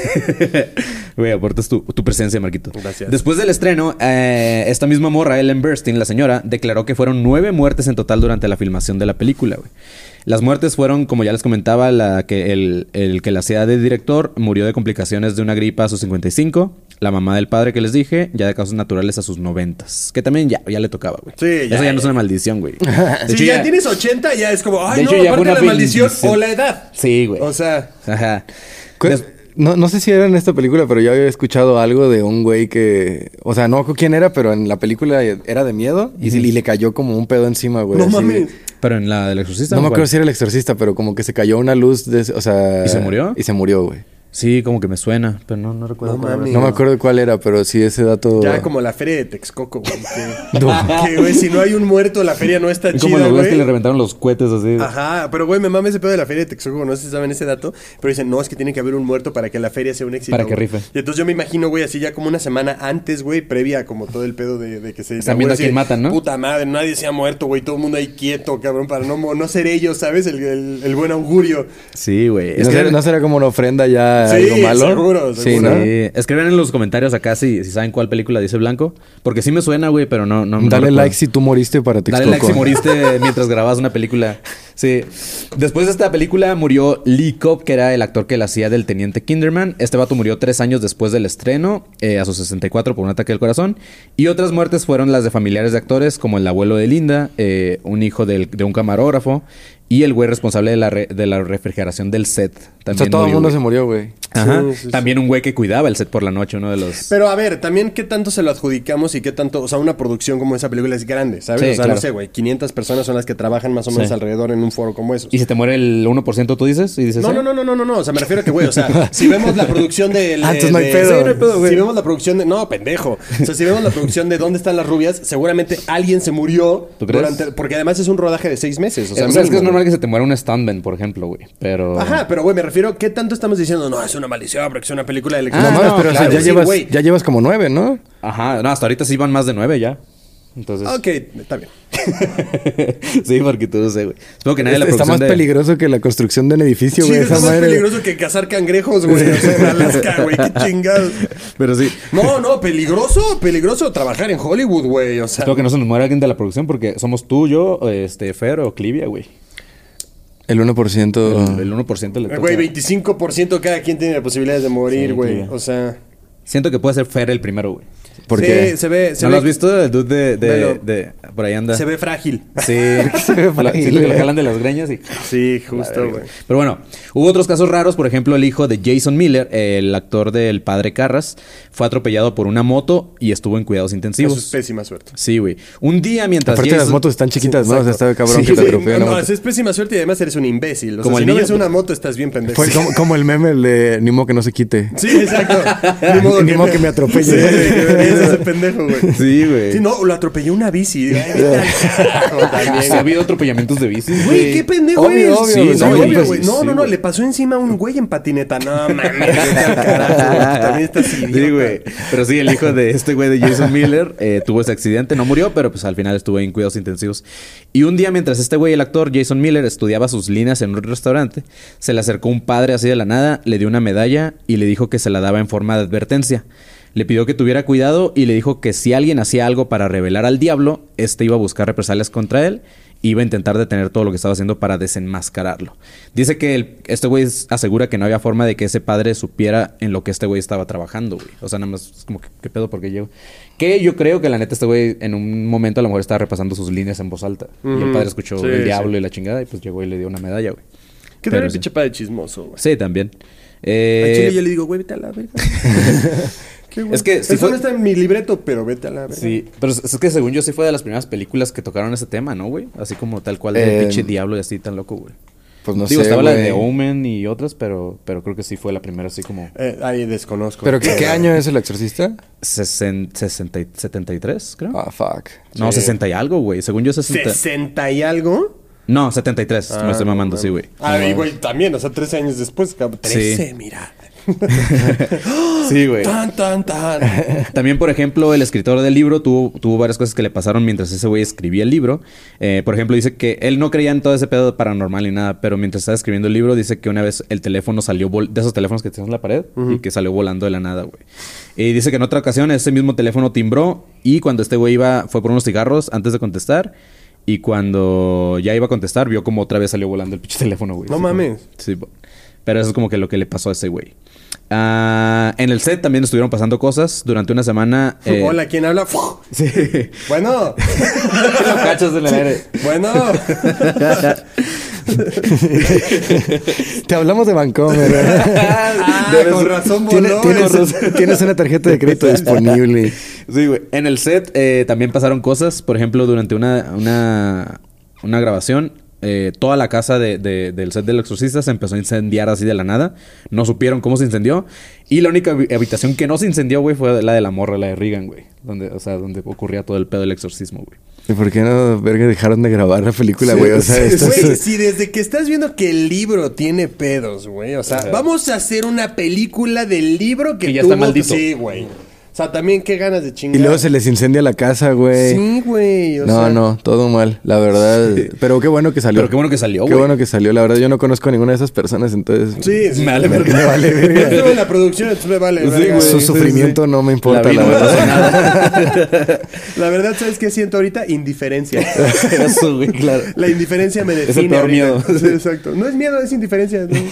Güey, aportas tu, tu presencia, Marquito. Gracias. Después del estreno, eh, esta misma morra, Ellen Burstyn, la señora, declaró que fueron nueve muertes en total durante la filmación de la película, güey. Las muertes fueron, como ya les comentaba, la que el, el que la hacía de director murió de complicaciones de una gripa a sus cincuenta y cinco. La mamá del padre que les dije, ya de causas naturales a sus noventas. Que también ya, ya le tocaba, güey. Sí, ya, Eso ya no ya. es una maldición, güey. De Si hecho, ya, tienes ochenta, ya es como, ay, De no, hecho, ya aparte fue la una maldición bendición. o la edad. Sí, güey. O sea, Ajá. ¿Cu- Des- No, no sé si era en esta película, pero yo había escuchado algo de un güey que... O sea, no recuerdo quién era, pero en la película era de miedo. Y, sí- y le cayó como un pedo encima, güey. no así de- mames. Pero en la del exorcista. No me ¿cuál? acuerdo si era el exorcista, pero como que se cayó una luz de... O sea... ¿Y se murió? Y se murió, güey. Sí, como que me suena, pero no, no recuerdo. No cuál era. mames. No me acuerdo cuál era, pero sí ese dato... Ya como la feria de Texcoco, güey. Que, que, güey, si no hay un muerto, la feria no está Es como chida, los güeyes que le güey. reventaron los cohetes así. Ajá, pero güey, me mama ese pedo de la feria de Texcoco, no sé si saben ese dato, pero dicen, no, es que tiene que haber un muerto para que la feria sea un éxito. Para que güey. rife. Y entonces yo me imagino, güey, así ya como una semana antes, güey, previa como todo el pedo de, de que se... Están viendo a así quién de, matan, ¿no? Puta madre, nadie se ha muerto, güey, todo el mundo ahí quieto, cabrón, para no, mo- no ser ellos, ¿sabes? El, el, el buen augurio. Sí, güey. ¿No, será, ¿No será como una ofrenda ya Sí, algo malo? seguro, Sí, seguro. ¿no? Sí. Escriban en los comentarios acá si, si saben cuál película dice blanco. Porque sí me suena, güey, pero no... no no Dale recuerdo. like si tú moriste para Texcoco. Dale like si moriste mientras grababas una película. Sí. Después de esta película murió Lee Cobb, que era el actor que la hacía del Teniente Kinderman. Este vato murió tres años después del estreno, eh, a sus sesenta y cuatro por un ataque del corazón. Y otras muertes fueron las de familiares de actores, como el abuelo de Linda, eh, un hijo del- de un camarógrafo y el güey responsable de la, re- de la refrigeración del set. O También sea, todo el murió, mundo güey. se murió, güey. Ajá. Sí, sí, sí. También un güey que cuidaba el set por la noche, uno de los... Pero a ver, también qué tanto se lo adjudicamos y qué tanto, o sea, una producción como esa película es grande, ¿sabes? Sí, o sea, claro. no sé, güey, quinientas personas son las que trabajan más o menos Sí. alrededor en un foro como esos. ¿Y si te muere el uno por ciento tú dices? ¿Y dices No, sí? no, no, no, no, no, no, o sea, me refiero a que, güey, o sea, si vemos la producción de... Ah, entonces no hay de- pedo. Sí, no hay pedo, güey. Si vemos la producción de... No, pendejo. O sea, si vemos la producción de ¿Dónde están las rubias? Seguramente alguien se murió. ¿Tú crees? durante- porque además es un rodaje de seis meses, o sea, O sea, es que es mínimo, normal que se te muera un stuntman, por ejemplo, güey. Pero... Ajá, pero güey, me refiero, ¿qué tanto estamos diciendo? No, es una maldición, porque es una película de Ah, elección. No mames, no, pero o sea, claro, ya, sí, llevas, güey. ya llevas como nueve, ¿no? Ajá, no, hasta ahorita sí van más de nueve ya. Entonces... Ok, está bien. sí, porque tú no sé, güey. Espero que nadie de la Está producción más de... peligroso que la construcción de un edificio, Sí, güey. está esa más madre. peligroso que cazar cangrejos, güey. O sea, en Alaska, güey. Qué chingados. Pero sí. No, no, peligroso, peligroso trabajar en Hollywood, güey. O sea, Espero que no se nos muera alguien de la producción porque somos tú, yo, este, Fer o Clivia, güey. El uno por ciento. El, el uno por ciento le toca. güey, veinticinco por ciento cada quien tiene posibilidades de morir, Sí, güey. claro. O sea, Siento que puede ser Fer el primero, güey. ¿Por sí, qué? se ve, se ¿No ve, lo has visto? El dude de... de, Velo. de- por ahí anda. se ve frágil. Sí. Se ve La- frágil, siento que le güey. jalan de las greñas y... Sí, justo, güey. Pero bueno, hubo otros casos raros. Por ejemplo, el hijo de Jason Miller, el actor del padre Carras, fue atropellado por una moto y estuvo en cuidados Eso intensivos. es pésima suerte. Sí, güey. Un día mientras Aparte las Jason- motos están chiquitas, Sí, ¿no? O sea, exacto. está cabrón Sí, que te sí, atropelle no, una no, moto. es pésima suerte y además eres un imbécil. O Como sea, el si no niño- ves una moto, estás bien pendejo. Fue como, como el meme el de ni modo que no se quite. Sí, exacto. Ni modo, Ni modo que me atropelle. Sí, que me veas ese pendejo, güey. Sí, güey. Sí, no, lo atropelló una bici. Ay, vete al carajo también. Sí, ha habido atropellamientos de bicis, Güey, qué pendejo Obvio, es. obvio, Sí, o sea, no, güey, obvio, pues, güey. sí, No, no, no, güey. le pasó encima a un güey en patineta. No, mames, vete al carajo, güey. También estás idiota. Sí, güey. Pero sí, el hijo de este güey de Jason Miller eh, tuvo ese accidente. No murió, pero pues al final estuvo en cuidados intensivos. Y un día, mientras este güey, el actor Jason Miller, estudiaba sus líneas en un restaurante, se le acercó un padre así de la nada, le dio una medalla y le dijo que se la daba en forma de advertencia. Le pidió que tuviera cuidado y le dijo que si alguien hacía algo para revelar al diablo, este iba a buscar represalias contra él. Iba a intentar detener todo lo que estaba haciendo para desenmascararlo. Dice que el- este güey s- asegura que no había forma de que ese padre supiera en lo que este güey estaba trabajando, güey. O sea, nada más es como que, ¿qué pedo? ¿Por qué llego? Que yo creo que la neta este güey en un momento a lo mejor estaba repasando sus líneas en voz alta. Y el Ujú. padre escuchó Sí, el diablo sí. y la chingada y pues llegó y le dio una medalla, güey. ¿Qué Pero tal el sí. pinche padre chismoso, güey? Sí, también. A Eh, Chile yo le digo, güey, vete a la verga. ¿Qué, güey? Es que si Eso fue- no está en mi libreto, pero vete a la verga. Sí, pero es es que según yo sí fue de las primeras películas que tocaron ese tema, ¿no, güey? Así como tal cual de Eh, pinche diablo y así tan loco, güey. Pues no Digo, sé, estaba la de güey. Omen y otras, pero, pero creo que sí fue la primera así como... Eh, ahí desconozco. ¿Pero qué, qué año es El Exorcista? sesen- sesenta y- setenta y tres, creo. Ah, fuck. No, sí. sesenta y algo, güey. Según yo, sesenta. ¿sesenta y algo? No, setenta y tres. me lo estoy mamando, sí, güey. Ah, y güey, también, o sea, trece años después, cabrón. trece, mira. Sí, güey. Tan, tan, tan. También, por ejemplo, el escritor del libro tuvo, tuvo varias cosas que le pasaron mientras ese güey escribía el libro. Eh, por ejemplo, dice que él no creía en todo ese pedo paranormal ni nada, pero mientras estaba escribiendo el libro, dice que una vez el teléfono salió vol- de esos teléfonos que tienes en la pared uh-huh. y que salió volando de la nada, güey. Y dice que en otra ocasión ese mismo teléfono timbró y cuando este güey iba, fue por unos cigarros antes de contestar. Y cuando ya iba a contestar, vio como otra vez salió volando el pinche teléfono, güey. No Así mames. Como, sí, pero eso es como que lo que le pasó a ese güey. Uh, en el set también estuvieron pasando cosas durante una semana. Eh... Hola, ¿quién habla? Sí. Bueno. Los cachos en el aire. Bueno. Te hablamos de Vancomer. Ah, Debes... con razón voló. ¿Tienes, tienes, razón. Tienes una tarjeta de crédito disponible. Sí, güey. En el set eh, también pasaron cosas. Por ejemplo, durante una, una, una grabación... Eh, toda la casa de, de, del set del exorcista se empezó a incendiar así de la nada. No supieron cómo se incendió. Y la única habitación que no se incendió, güey, fue la de la morra, la de Regan, güey. Donde, o sea, donde ocurría todo el pedo del exorcismo, güey. ¿Y por qué no, verga, dejaron de grabar la película, güey? Sí, o sea, sí, esto güey, es... si desde que estás viendo que el libro tiene pedos, güey. O sea, ajá. Vamos a hacer una película del libro que, que ya tuvo... está maldito. Sí, güey. O sea, también qué ganas de chingar. Y luego se les incendia la casa, güey. Sí, güey. No, sea... no, todo mal, la verdad. Sí. Pero qué bueno que salió. Pero qué bueno que salió, güey. Qué bueno que salió, la verdad. Yo no conozco a ninguna de esas personas, entonces... Sí, sí. Me vale, me, me vale, verga. Yo estuve en la producción, entonces me vale, sí, verga. Su sí, sufrimiento sí. no me importa, la, la verdad. Nada. La verdad, ¿sabes qué siento ahorita? Indiferencia. Eso, güey, claro. La indiferencia me define. Es el peor miedo. Sí, exacto. No es miedo, es indiferencia. ¿No?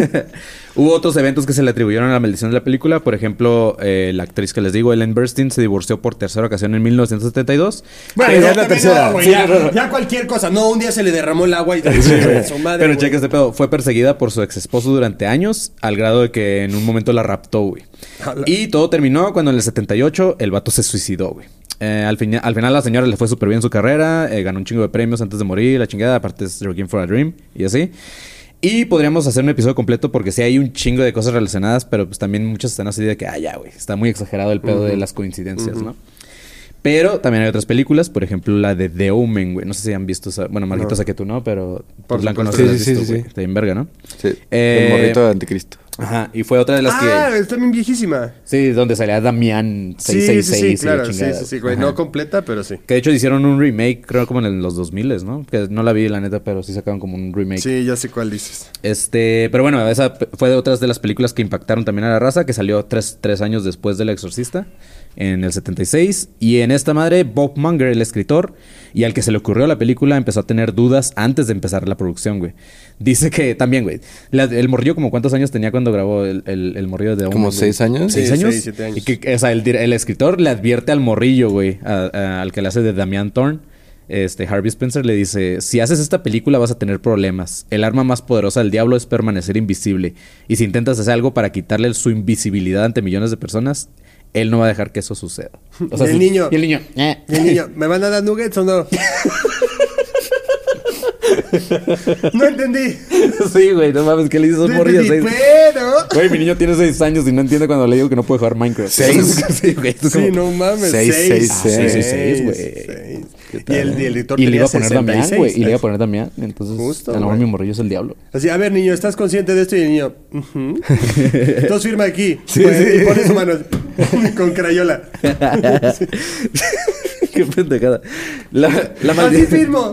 Hubo otros eventos que se le atribuyeron a la maldición de la película. Por ejemplo, eh, la actriz que les digo, Ellen Burstyn, se divorció por tercera ocasión en mil novecientos setenta y dos. Bueno, ya ya es la tercera. No, güey, sí, ya, no, no. ya cualquier cosa. No, un día se le derramó el agua y sí, su madre. Pero cheque este pedo. Fue perseguida por su ex esposo durante años, al grado de que en un momento la raptó, güey. Y todo terminó cuando en el setenta y ocho el vato se suicidó, güey. Eh, al, fin, al final a la señora le fue súper bien su carrera. Eh, ganó un chingo de premios antes de morir, la chingada. Aparte es Requiem for a Dream y así. Y podríamos hacer un episodio completo porque sí hay un chingo de cosas relacionadas, pero pues también muchas están así de que, ah, ya, güey, está muy exagerado el pedo uh-huh. de las coincidencias, uh-huh. ¿no? Pero también hay otras películas, por ejemplo, la de The Omen, güey. No sé si han visto esa... Bueno, Marquito, no. sé que tú no, pero... Por la conoces, sí, has sí, visto, sí, güey. sí. Está bien verga, ¿no? Sí. Eh, el morrito de Anticristo. Ajá. Y fue otra de las ah, que... Ah, está bien viejísima. Sí, donde salía Damián seiscientos sesenta y seis. Sí, sí, sí, claro. Y sí, sí, sí, güey. Ajá. No completa, pero sí. Que de hecho hicieron un remake, creo como en los dos mil, ¿no? Que no la vi, la neta, pero sí sacaron como un remake. Sí, ya sé cuál dices. Este... Pero bueno, esa fue de otras de las películas que impactaron también a la raza, que salió tres, tres años después del Exorcista. En el setenta y seis. Y en esta madre, Bob Munger, el escritor, y al que se le ocurrió la película, empezó a tener dudas antes de empezar la producción, güey. Dice que también, güey, la, el morrillo, como cuántos años tenía cuando grabó el, el, el morrillo de... ¿Como seis años? ¿Seis sí, años? Seis, siete años. Y que, o sea, el, el escritor le advierte al morrillo, güey, a, a, al que le hace de Damian Thorne, este, Harvey Spencer, le dice: si haces esta película vas a tener problemas. El arma más poderosa del diablo es permanecer invisible. Y si intentas hacer algo para quitarle su invisibilidad ante millones de personas... él no va a dejar que eso suceda. O sea, y el si, niño. Y el niño. Eh. Y el niño. ¿Me van a dar nuggets o no? No entendí. Sí, güey. No mames. ¿Qué le dices a un no morrillo? Seis... Pero... Güey, mi niño tiene seis años y no entiende cuando le digo que no puede jugar Minecraft. ¿Seis? Sí, güey. Sí, como... no mames. Seis, seis, seis. Ah, seis, seis, güey. Y el, el editor y le iba a poner Damián, güey. Y le iba a poner Damián. Entonces, justo, a lo mejor mi morrillo es el diablo. Así, a ver, niño, ¿estás consciente de esto? Y el niño... Uh-huh. Entonces firma aquí. Sí, pues, sí. Y pone su mano con crayola. Sí. Qué pendejada. La, la maldición... Así firmo.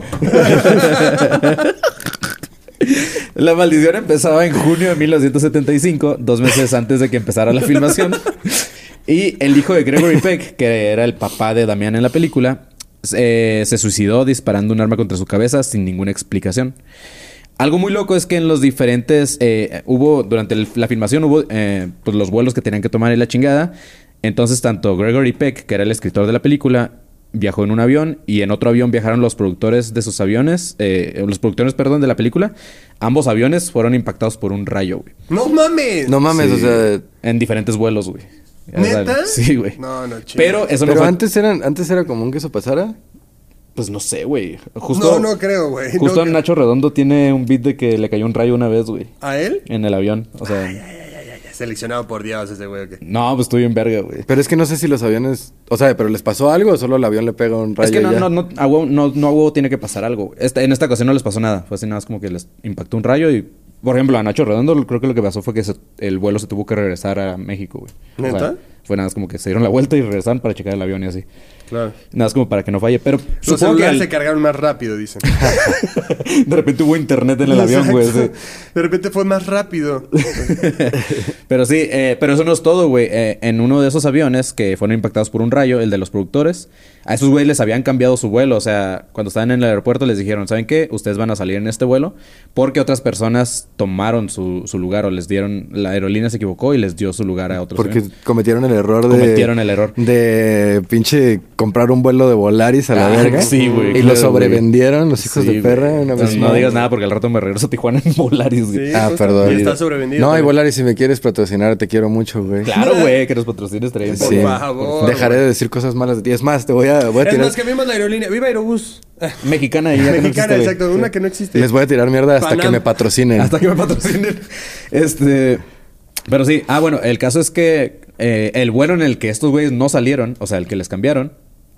La maldición empezaba en junio de mil novecientos setenta y cinco, dos meses antes de que empezara la filmación. Y el hijo de Gregory Peck, que era el papá de Damián en la película, eh, se suicidó disparando un arma contra su cabeza sin ninguna explicación. Algo muy loco es que en los diferentes... Eh, hubo... Durante el, la filmación hubo... Eh, pues los vuelos que tenían que tomar y la chingada. Entonces, tanto Gregory Peck, que era el escritor de la película... viajó en un avión y en otro avión viajaron los productores de sus aviones, eh, los productores, perdón, de la película. Ambos aviones fueron impactados por un rayo, güey. ¡No mames! No mames, sí, o sea... en diferentes vuelos, güey. ¿Neta? Sí, güey. No, no, chido. Pero eso no Pero fue... antes, eran, antes era común que eso pasara. Pues no sé, güey. Justo, no, no creo, güey. Justo no Nacho Redondo tiene un beat de que le cayó un rayo una vez, güey. ¿A él? En el avión, o sea... Ay, ay, ay, ay, ay. Seleccionado por Dios ese güey, ¿o qué? No, pues estoy en verga, güey. Pero es que no sé si los aviones... O sea, ¿pero les pasó algo o solo el avión le pega un rayo? Es que no, y ya? no, no, a huevo, no, no a huevo tiene que pasar algo. Esta, en esta ocasión no les pasó nada. Fue así nada más como que les impactó un rayo y Por ejemplo, a Nacho Redondo creo que lo que pasó fue que se- el vuelo se tuvo que regresar a México, güey. O sea, ¿Neta? fue nada más como que se dieron la vuelta y regresaron para checar el avión y así. Claro. Nada más como para que no falle. Pero Los supongo que celulares al- se cargaron más rápido, dicen. de repente hubo internet en el avión, güey. Exacto. Sí. De repente fue más rápido. Pero sí, eh, pero eso no es todo, güey. Eh, en uno de esos aviones que fueron impactados por un rayo, el de los productores, a esos güeyes les habían cambiado su vuelo. O sea, cuando estaban en el aeropuerto les dijeron, ¿saben qué? Ustedes van a salir en este vuelo porque otras personas tomaron su, su lugar o les dieron... La aerolínea se equivocó y les dio su lugar a otros Porque aviones. cometieron el error de... Cometieron el error. De pinche comprar un vuelo de Volaris a la Ah, verga. sí, güey, Y claro, lo sobrevendieron los hijos Sí, de perra. güey. Una Entonces, vez no más. digas nada porque al rato me regreso a Tijuana en Volaris, güey. Sí, Ah, justo. perdón. Y está sobrevendido. No, y también. Volaris, si me quieres patrocinar, te quiero mucho, güey. Claro, güey, que nos patrocines estaría bien. Por Sí. favor. Dejaré de decir cosas malas de ti. Es más, te voy a, voy a Es tirar... más, cambiamos la aerolínea. ¡Viva Aerobús! Mexicana y ya que no Mexicana, existe, güey. exacto. Una que no existe. Les voy a tirar mierda hasta Panam. que me patrocinen. Hasta que me patrocinen. Este. Pero sí, ah, bueno, el caso es que eh, el vuelo en el que estos güeyes no salieron, o sea, el que les cambiaron,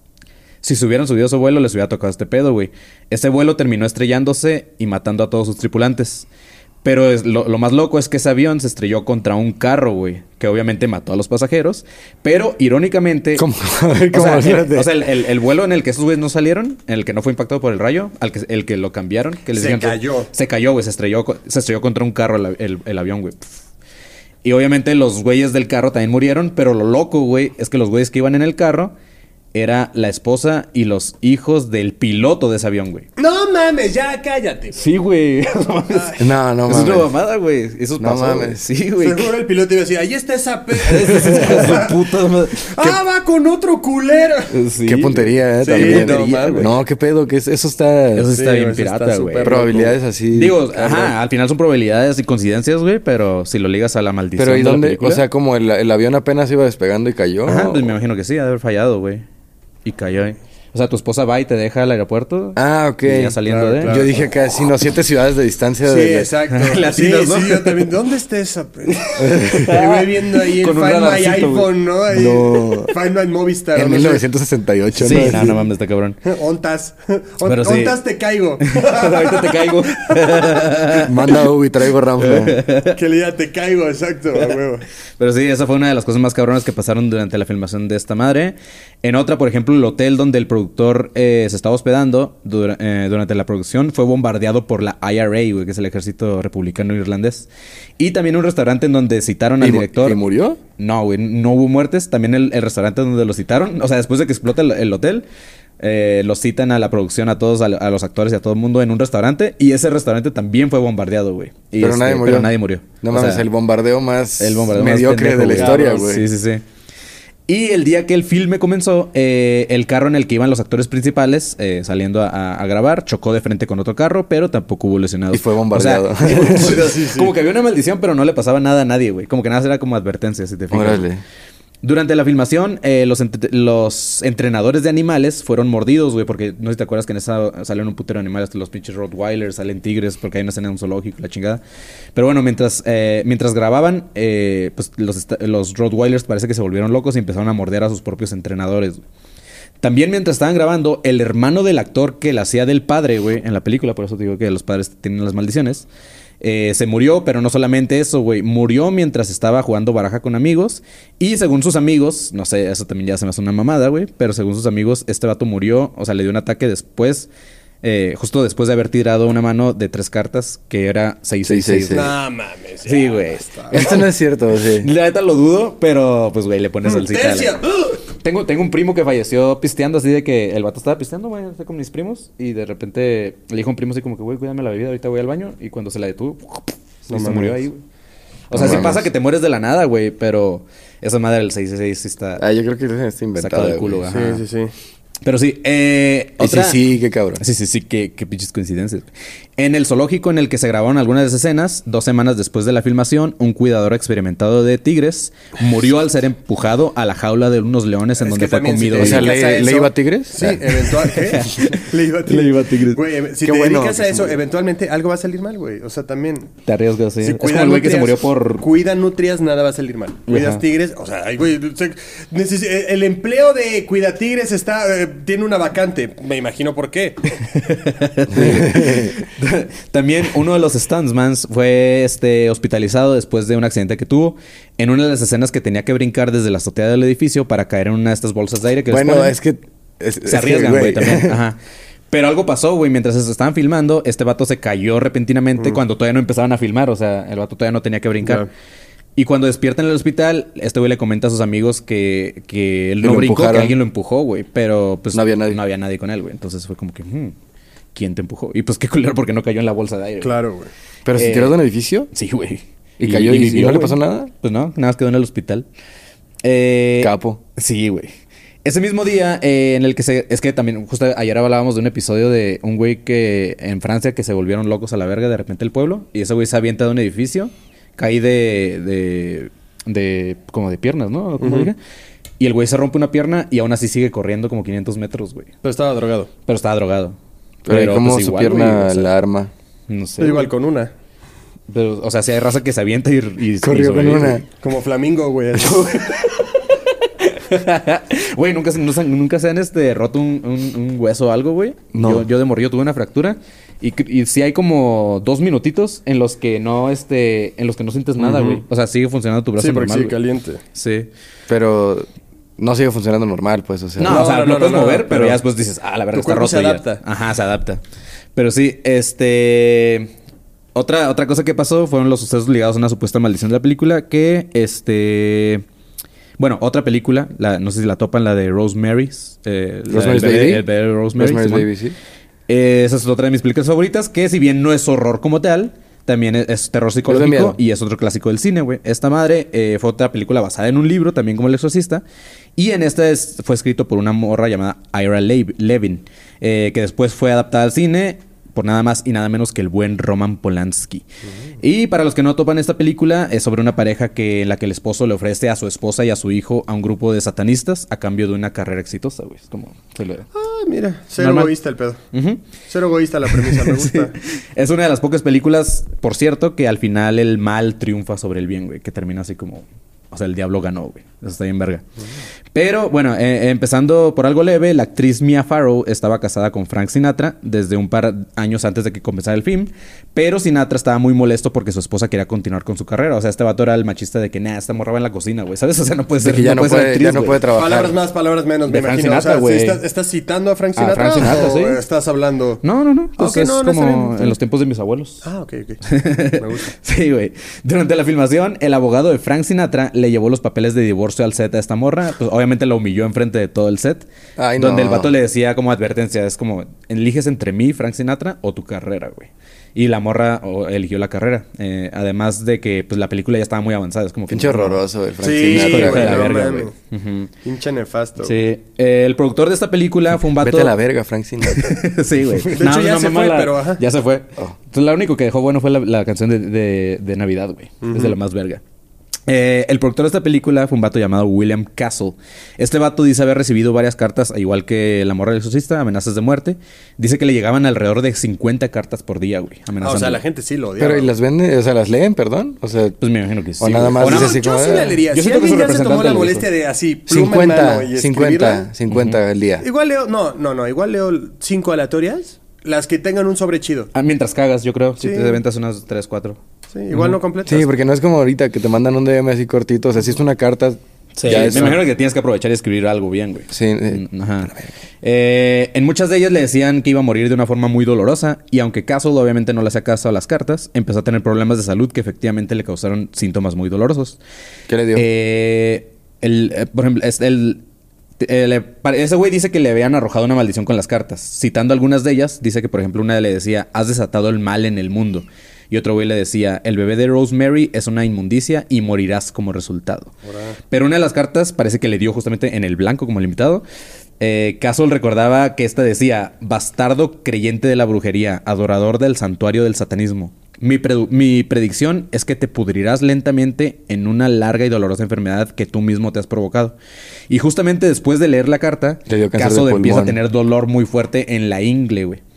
si se hubieran subido a ese vuelo, les hubiera tocado este pedo, güey. Ese vuelo terminó estrellándose y matando a todos sus tripulantes. Pero es, lo, lo más loco es que ese avión se estrelló contra un carro, güey. Que obviamente mató a los pasajeros. Pero, irónicamente... ¿Cómo? A ver, O ¿cómo? sea, el, Espérate. o sea, el, el- el vuelo en el que esos güeyes no salieron, en el que no fue impactado por el rayo, al que, el que lo cambiaron, que les Se dijeron- cayó. Se cayó, güey. Se estrelló, co- se estrelló contra un carro el, el- el avión, güey. Y obviamente los güeyes del carro también murieron. Pero lo loco, güey, es que los güeyes que iban en el carro era la esposa y los hijos del piloto de ese avión, güey. No mames, ya cállate. Sí, güey. No, no Es mames. una mamada, güey. Eso No pasó, güey. mames. Sí, güey. Seguro el piloto iba a decir, ahí está esa pe... Su puta madre. ¡Ah, va con otro culero! Sí, Qué puntería, eh, Sí, también. no mames. No, qué pedo, que es, eso está... Eso sí está Sí, bien eso pirata, está güey. súper probabilidades así... Digo, cabrón. ajá, al final son probabilidades y coincidencias, güey, pero si lo ligas a la maldición Pero ¿y de la dónde? película- O sea, como el, el avión apenas iba despegando y cayó. Ajá, pues me imagino que sí, ha de haber fallado, güey. Y cayó ahí. O sea, tu esposa va y te deja al aeropuerto. Ah, ok. Y ya saliendo Claro, de... claro. Yo dije casi, no, siete ciudades de distancia. Sí, de... exacto. Latinos, sí, ¿no? sí, yo también. ¿Dónde está esa pe... Te voy viendo ahí el Con un Find My radarcito, iPhone, ¿no? Ahí, No. Find My Movistar. En no mil sé. novecientos sesenta y ocho, Sí, ¿no? no, no mames, está cabrón. Ontas. On- Pero sí. Ontas te caigo. Ahorita te caigo. Manda Ubi, traigo Ramfla. Que le diga te caigo, exacto, a huevo. Pero sí, esa fue una de las cosas más cabronas que pasaron durante la filmación de esta madre. En otra, por ejemplo, el hotel donde el productor eh, se estaba hospedando dura- eh, durante la producción fue bombardeado por la I R A, güey, que es el ejército republicano irlandés. Y también un restaurante en donde citaron al ¿Y mu- director. y murió? No, güey, no hubo muertes. También el, el restaurante donde lo citaron, o sea, después de que explota el, el hotel, eh, los citan a la producción, a todos, a, a los actores y a todo el mundo en un restaurante. Y ese restaurante también fue bombardeado, güey. Y Pero este, nadie murió. Pero nadie murió. No O mames, sea, el bombardeo más el bombardeo más mediocre pendejo, de la güey. historia, Cabrón, güey. Sí, sí, sí. Y el día que el filme comenzó, eh, el carro en el que iban los actores principales eh, saliendo a, a- a grabar chocó de frente con otro carro, pero tampoco hubo lesionados. Y fue bombardeado. O sea, como que había una maldición, pero no le pasaba nada a nadie, güey. Como que nada era como advertencia, si te fijas. Órale. Durante la filmación, eh, los, ent- los entrenadores de animales fueron mordidos, güey, porque no sé si te acuerdas que en esa salen un putero de animales, los pinches Rottweilers, salen tigres, porque hay una escena en un zoológico, la chingada. Pero bueno, mientras, eh, mientras grababan, eh, pues los, esta- los Rottweilers parece que se volvieron locos y empezaron a morder a sus propios entrenadores, güey. También mientras estaban grabando, el hermano del actor que la hacía del padre, güey, en la película, por eso te digo que los padres tienen las maldiciones, eh, se murió, pero no solamente eso, güey. Murió mientras estaba jugando baraja con amigos. Y según sus amigos, no sé, eso también ya se me hace una mamada, güey. Pero según sus amigos, este vato murió, o sea, le dio un ataque después, eh, justo después de haber tirado una mano de tres cartas, que era seis seis seis. seis, seis. No mames. ya Sí, güey. basta. Esto no es cierto, sí. La neta lo dudo, pero pues, güey, le pones salsita. a la- Tercia. Tengo, tengo un primo que falleció pisteando así de que el vato estaba pisteando, güey, así con mis primos. Y de repente le dijo a un primo así como que, güey, cuídame la bebida, ahorita voy al baño. Y cuando se la detuvo, y No se mames. murió ahí, güey. O sea, No sí mames. pasa que te mueres de la nada, güey, pero esa madre del seis seis seis sí está Ah, yo creo que está inventada, sacado del culo, güey. güey. Ajá. Sí, sí, sí. Pero sí, eh, Y otra... sí, sí, qué cabrón. Sí, sí, sí, qué, qué pinches coincidencias. En el zoológico en el que se grabaron algunas de las escenas, dos semanas después de la filmación, un cuidador experimentado de tigres murió al ser empujado a la jaula de unos leones en Es donde que fue también si comido. te O sea, dedicas ¿le- a le eso- iba a tigres? Sí, Ah. eventual. ¿Qué? Le iba a tigres. Le iba a tigres. Güey, si Qué te bueno dedicas a que eso, se- eventualmente algo va a salir mal, güey. O sea, también. Te arriesgas, sí. Si es cuidas como el güey que se nutrias- murió por... Cuida nutrias, nada va a salir mal. Cuidas Ajá. tigres, o sea, ay, güey, se- neces- el empleo de cuida tigres está eh, tiene una vacante. Me imagino por qué. También uno de los Stuntsmans fue este, hospitalizado después de un accidente que tuvo en una de las escenas que tenía que brincar desde la azotea del edificio para caer en una de estas bolsas de aire que les Bueno, ponen. es que... es- Se es que, arriesgan, güey. güey, también. Ajá. Pero algo pasó, güey. Mientras se estaban filmando, este vato se cayó repentinamente cuando todavía no empezaban a filmar. O sea, el vato todavía no tenía que brincar. Ya. Y cuando despierta en el hospital, este güey le comenta a sus amigos que, que él Que no lo brincó, que empujaron. alguien lo empujó, güey. Pero pues No había nadie. no había nadie con él, güey. Entonces fue como que, hmm, ¿quién te empujó? Y pues qué culero porque no cayó en la bolsa de aire. güey. Claro, güey. ¿Pero se Eh, tiró de un edificio? Sí, güey. ¿Y cayó y- y no le güey. pasó nada? Pues no, nada más quedó en el hospital. Eh, Capo. Sí, güey. Ese mismo día eh, en el que se... Es que también, justo ayer hablábamos de un episodio de un güey que... En Francia que se volvieron locos a la verga de repente el pueblo. Y ese güey se avienta de un edificio. Caí de... de... de como de piernas, ¿no? Como dije. Y el güey se rompe una pierna y aún así sigue corriendo como quinientos metros, güey. Pero estaba drogado. Pero estaba drogado. Pero, ¿y ¿cómo pues, su igual, pierna güey, o sea, la arma? No sé. Pero igual güey. con una. Pero, o sea, si hay raza que se avienta y... y Corrió y con sobrevive. una. Como flamingo, güey. así. Güey, ¿nunca, se- no se- nunca se han este, roto un, un- un hueso o algo, güey? No. Yo, yo de morrillo tuve una fractura. Y, cr- y sí hay como dos minutitos en los que no, este... En los que no sientes nada, güey. O sea, sigue funcionando tu brazo Sí, porque normal, sigue güey. caliente. Sí. Pero no sigue funcionando normal, pues, o sea. No, No, o sea, no, no, no, puedes no, mover, no, pero, pero ya después dices, ah, la verdad tu está cuerpo roto se ya. adapta. Ajá, se adapta. Pero sí, este... Otra, otra cosa que pasó fueron los sucesos ligados a una supuesta maldición de la película que, este... Bueno, otra película, la, no sé si la topan, la de Rosemary's. Eh, la Rosemary's del bebé- Baby. El bebé de Rosemary. Rosemary's Simón. Baby, sí. Eh, esa es otra de mis películas favoritas, que si bien no es horror como tal, también es, es terror psicológico miedo. y es otro clásico del cine, güey. Esta madre eh, fue otra película basada en un libro, también como El Exorcista. Y en esta es- fue escrito por una morra llamada Ira Lev- Levin, eh, que después fue adaptada al cine por nada más y nada menos que el buen Roman Polanski. Y para los que no topan esta película, es sobre una pareja que en la que el esposo le ofrece a su esposa y a su hijo a un grupo de satanistas a cambio de una carrera exitosa, güey. Es como... se lo- Ah, mira. Cero Normal. egoísta el pedo. Ujú. Cero egoísta la premisa. Me gusta. Sí. Es una de las pocas películas, por cierto, que al final el mal triunfa sobre el bien, güey. Que termina así como... O sea, el diablo ganó, güey. Eso está bien verga. Pero, bueno, eh, empezando por algo leve, la actriz Mia Farrow estaba casada con Frank Sinatra desde un par de años antes de que comenzara el film. Pero Sinatra estaba muy molesto porque su esposa quería continuar con su carrera. O sea, este vato era el machista de que, nah, esta morra va en la cocina, güey. ¿Sabes? O sea, no puede De ser, que ya no, puede ser puede, actriz, ya no güey. puede trabajar. Palabras más, palabras menos, me De Frank imagino. Sinatra, o sea, güey. ¿sí ¿estás, ¿estás citando a Frank A Sinatra? Frank Sinatra, o sí. estás hablando? No, no, no. Pues Ok, es no, no, está como bien, está bien. en los tiempos de mis abuelos. Ah, ok, ok. Me gusta. Sí, güey. Durante la filmación, el abogado de Frank Sinatra le llevó los papeles de divorcio al set a esta morra. Pues obviamente la humilló enfrente de todo el set. Ay, donde no. el vato le decía como advertencia, es como, eliges entre mí, Frank Sinatra, o tu carrera, güey. Y la morra o, eligió la carrera. Eh, además de que pues la película ya estaba muy avanzada. Es como que... Pinche horroroso el Frank Sí, Sinatra, güey, Hijo de la no verga, mames. güey. Ujú. Pinche nefasto. Sí. Eh, el productor de esta película fue un vato... Vete a la verga, Frank Sinatra. Sí, güey. De hecho, ya se fue, pero ajá. Ya se fue. Oh. Entonces, lo único que dejó bueno fue la, la canción de, de, de Navidad, güey. Es de la más verga. Eh, el productor de esta película fue un vato llamado William Castle. Este vato dice haber recibido varias cartas, igual que la morra del exorcista, amenazas de muerte. Dice que le llegaban alrededor de cincuenta cartas por día, güey. Ah, Amenazando. o sea, la gente sí lo odia. Pero, ¿y las vende? O sea, ¿las leen, perdón? O sea, Pues me imagino que sí. O nada güey. más O dice nada- así Yo como, sí la eh, leería. yo Si siento que alguien su ya se tomó representante la lo molestia dijo. de así, pluma en mano y cincuenta, cincuenta, escribirla, cincuenta al día. igual leo... No, no, no. Igual leo cinco aleatorias. Las que tengan un sobre chido. Ah, mientras cagas, yo creo. Si Sí. te ventas unas tres, cuatro. Sí, igual no completas. Sí, porque no es como ahorita que te mandan un D M así cortito. O sea, si es una carta, Sí, ya me eso. imagino que tienes que aprovechar y escribir algo bien, güey. Sí, eh, Mm, Ajá. Eh, en muchas de ellas le decían que iba a morir de una forma muy dolorosa y aunque Castle obviamente no le hacía caso a las cartas, empezó a tener problemas de salud que efectivamente le causaron síntomas muy dolorosos. ¿qué le dio? Eh, el, eh, por ejemplo, es el, el- eh, pare- ese güey dice que le habían arrojado una maldición con las cartas. Citando algunas de ellas, dice que por ejemplo una le decía, has desatado el mal en el mundo. Y otro güey le decía, el bebé de Rosemary es una inmundicia y morirás como resultado. Pero una de las cartas parece que le dio justamente en el blanco como limitado. Eh, Castle recordaba que esta decía, bastardo creyente de la brujería, adorador del santuario del satanismo. Mi, predu- mi predicción es que te pudrirás lentamente en una larga y dolorosa enfermedad que tú mismo te has provocado. Y justamente después de leer la carta, Le dio cáncer de Castle empieza a pulmón. tener dolor muy fuerte en la ingle, güey.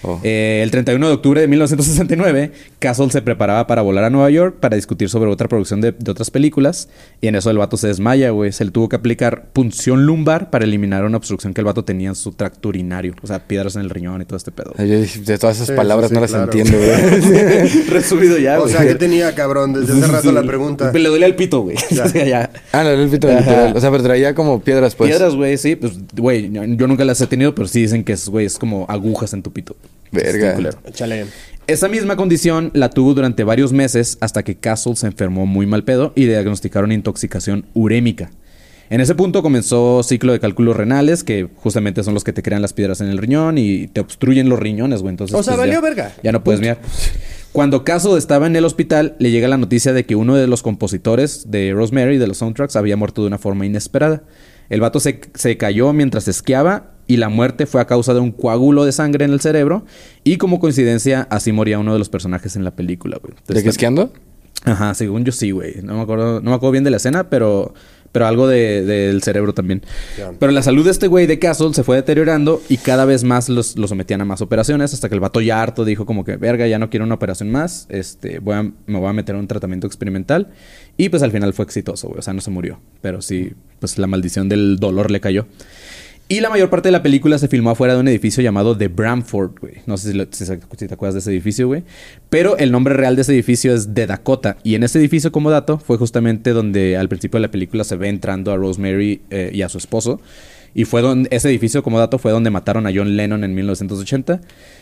Oh. Eh, el treinta y uno de octubre de mil novecientos sesenta y nueve, Castle se preparaba para volar a Nueva York para discutir sobre otra producción de, de otras películas. Y en eso el vato se desmaya, güey. Se le tuvo que aplicar punción lumbar para eliminar una obstrucción que el vato tenía en su tracto urinario. O sea, piedras en el riñón y todo este pedo. Yo de todas esas Sí, palabras sí, no sí, las claro. entiendo, güey. Resumido ya, O güey. sea, ¿qué tenía, cabrón? Desde hace rato la pregunta. Le duele el pito, güey. Ya. O sea, ya. Ah, no, el pito literal. O sea, pero traía como piedras, pues. Piedras, güey, sí. Pues, güey, yo nunca las he tenido, pero sí dicen que es, güey, es como agujas en tu pito. Verga. Está culero. Échale. Esa misma condición la tuvo durante varios meses hasta que Castle se enfermó muy mal pedo y le diagnosticaron intoxicación urémica. En ese punto comenzó ciclo de cálculos renales, que justamente son los que te crean las piedras en el riñón y te obstruyen los riñones, güey. Entonces, O sea, pues, valió ya, verga. Ya no puedes mirar. Cuando Castle estaba en el hospital, le llega la noticia de que uno de los compositores de Rosemary, de los soundtracks, había muerto de una forma inesperada. El vato se, se cayó mientras esquiaba y la muerte fue a causa de un coágulo de sangre en el cerebro. Y como coincidencia, así moría uno de los personajes en la película, güey. ¿De qué esquiando? Ajá, según yo sí, güey. No me acuerdo, no me acuerdo bien de la escena, pero, pero algo de, del cerebro también. Ya. Pero la salud de este güey de Castle se fue deteriorando y cada vez más los, lo sometían a más operaciones hasta que el vato ya harto dijo como que, verga, ya no quiero una operación más. Este, voy a, me voy a meter en un tratamiento experimental. Y pues al final fue exitoso, güey. O sea, no se murió. Pero sí, pues la maldición del dolor le cayó. Y la mayor parte de la película se filmó afuera de un edificio llamado The Bramford, güey. No sé si, lo, si, si te acuerdas de ese edificio, güey. Pero el nombre real de ese edificio es The Dakota. Y en ese edificio, como dato, fue justamente donde al principio de la película se ve entrando a Rosemary eh, y a su esposo. Y fue donde ese edificio, como dato, fue donde mataron a John Lennon en mil novecientos ochenta.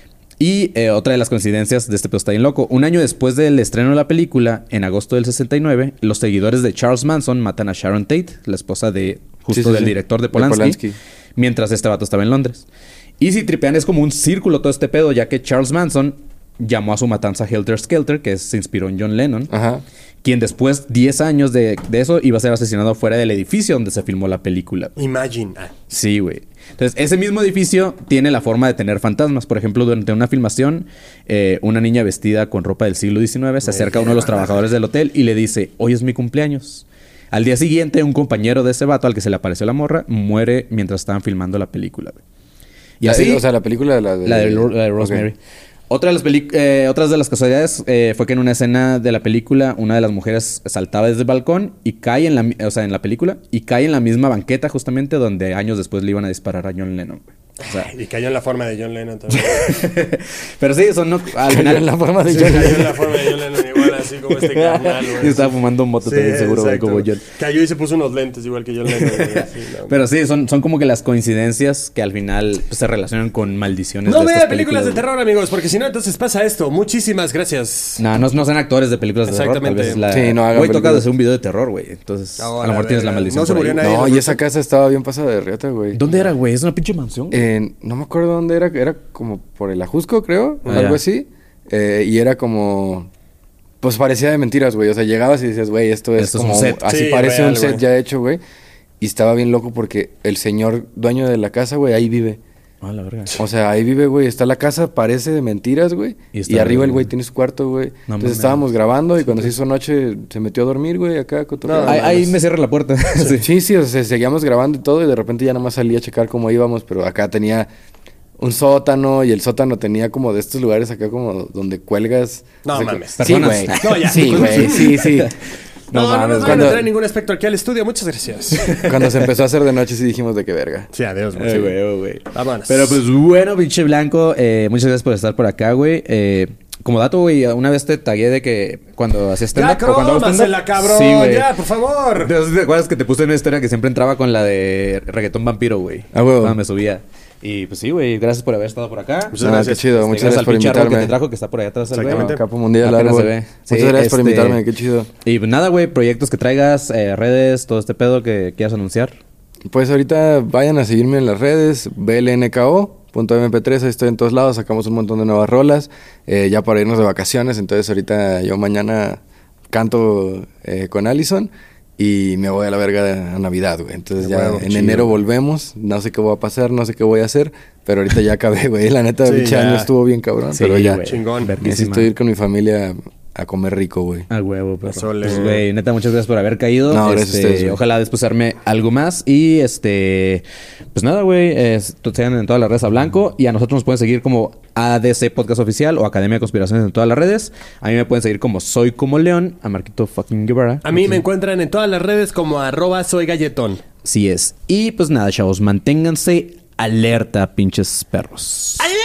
Y eh, otra de las coincidencias de este pedo está bien loco. Un año después del estreno de la película, en agosto del sesenta y nueve, los seguidores de Charles Manson matan a Sharon Tate, la esposa de justo Sí, sí, del sí. director de De Polanski, Polanski. mientras este vato estaba en Londres. Y si tripean es como un círculo todo este pedo, ya que Charles Manson llamó a su matanza Helter Skelter, que es- se inspiró en John Lennon, Ajá. quien después, diez años de, de eso, iba a ser asesinado fuera del edificio donde se filmó la película. Imagine. Ah. Sí, güey. Entonces, ese mismo edificio tiene la forma de tener fantasmas. Por ejemplo, durante una filmación, eh, una niña vestida con ropa del siglo diecinueve se acerca a uno de los trabajadores del hotel y le dice, hoy es mi cumpleaños. Al día siguiente, un compañero de ese vato al que se le apareció la morra muere mientras estaban filmando la película, güey. Y La- así, O sea, la película la de... la de, Ro- la de Rosemary. Ok. Otra de las peli- eh, otras de las casualidades eh, fue que en una escena de la película una de las mujeres saltaba desde el balcón y cae en la, mi- o sea, en la película y cae en la misma banqueta justamente donde años después le iban a disparar a John Lennon, güey. O sea, Y cayó en la forma de John Lennon también. pero sí, son no, al Cayó final en la forma de Sí, John cayó en Lennon. la forma de John Lennon igual, así como este carnal, güey. Y estaba fumando un moto Sí, también seguro, güey, exacto. como John. Cayó y se puso unos lentes igual que John Lennon. güey. Sí, no. Pero sí, son, son como que las coincidencias que al final pues, se relacionan con maldiciones No de vea estas películas de güey. terror, amigos, porque si no, entonces pasa esto. Muchísimas gracias. No, no, no son actores de películas de terror. Tal Exactamente. vez la... Sí, no hagan Güey, toca películas. hacer un video de terror, güey. Entonces, Ahora, a lo mejor tienes la verga. maldición No se por murió ahí. nadie. No, y esa casa estaba bien pasada de riata, güey. ¿Dónde era, güey? Es una pinche mansión. güey. Eh, no me acuerdo dónde era. Era como por el Ajusco, creo. Ah, algo ya. así. Eh, y era como... Pues parecía de mentiras, güey. O sea, llegabas y decías, güey, esto es Esto es un como... set. Así Sí, parece real, un set güey. ya hecho, güey. Y estaba bien loco porque el señor dueño de la casa, güey, ahí vive. Ah, la verga. O sea, ahí vive, güey. Está la casa, parece de mentiras, güey. Y Y, está arriba el arriba. güey tiene su cuarto, güey. No Entonces mames. estábamos grabando y cuando se hizo noche se metió a dormir, güey, acá cotorreando. No, ahí, ahí me cierra la puerta. sí. Sí, sí, o sea, seguíamos grabando y todo y de repente ya nada más salí a checar cómo íbamos, pero acá tenía un sótano y el sótano tenía como de estos lugares acá como donde cuelgas. No o sea, mames. Sí, Personas. güey. No, ya. Sí, güey, sí, sí. No, no, no, mames, nos van a cuando- traer ningún espectro aquí al estudio. Muchas gracias. Cuando se empezó a hacer de noche sí dijimos de qué verga. Sí, adiós, güey. Eh, güey, oh, güey. Vámonos. Pero pues bueno, pinche Blanco, eh, muchas gracias por estar por acá, güey. Eh, como dato, güey, una vez te tagué de que cuando hacías Ya, stand-up... o cuando hago crómasela, stand-up- cabrón. Sí, güey. Ya, por favor. No sé si te acuerdas que te puse una historia que siempre entraba con la de reggaetón vampiro, güey. Ah, huevo. Cuando me subía. Y pues sí, güey, gracias por haber estado por acá. Muchas No, gracias. qué chido, Este, muchas gracias gracias al por pinche árbol invitarme. que te trajo, que está por allá atrás del güey. Exactamente. Capo Mundial Apenas árbol. se ve. Muchas Sí, gracias por este- invitarme, qué chido. Y pues nada, güey, proyectos que traigas, eh, redes, todo este pedo que quieras anunciar. Pues ahorita vayan a seguirme en las redes, B L N K O punto M P tres, ahí estoy en todos lados, sacamos un montón de nuevas rolas, eh, ya para irnos de vacaciones, entonces ahorita yo mañana canto eh, con Allison y me voy a la verga a Navidad, güey. Entonces Qué ya huevo, en chido. enero volvemos, no sé qué voy a pasar, no sé qué voy a hacer, pero ahorita ya acabé, güey. La neta, Sí, pinche ya. año estuvo bien cabrón, Sí, pero ya güey. Chingón. Verguísima. necesito ir con mi familia a comer rico, güey. A huevo, pero. Sole. Pues, güey, neta, muchas gracias por haber caído. No, gracias a Este, ustedes, güey. ojalá después arme algo más. Y este. Pues nada, güey. Es- Sigan en todas las redes a Blanco. Y a nosotros nos pueden seguir como A D C Podcast Oficial o Academia de Conspiraciones en todas las redes. A mí me pueden seguir como Soy Como León. A Marquito fucking Guevara. A mí me encuentran en todas las redes como arroba soy galletón. Sí es. Y pues nada, chavos, manténganse alerta, pinches perros. ¡Alerta!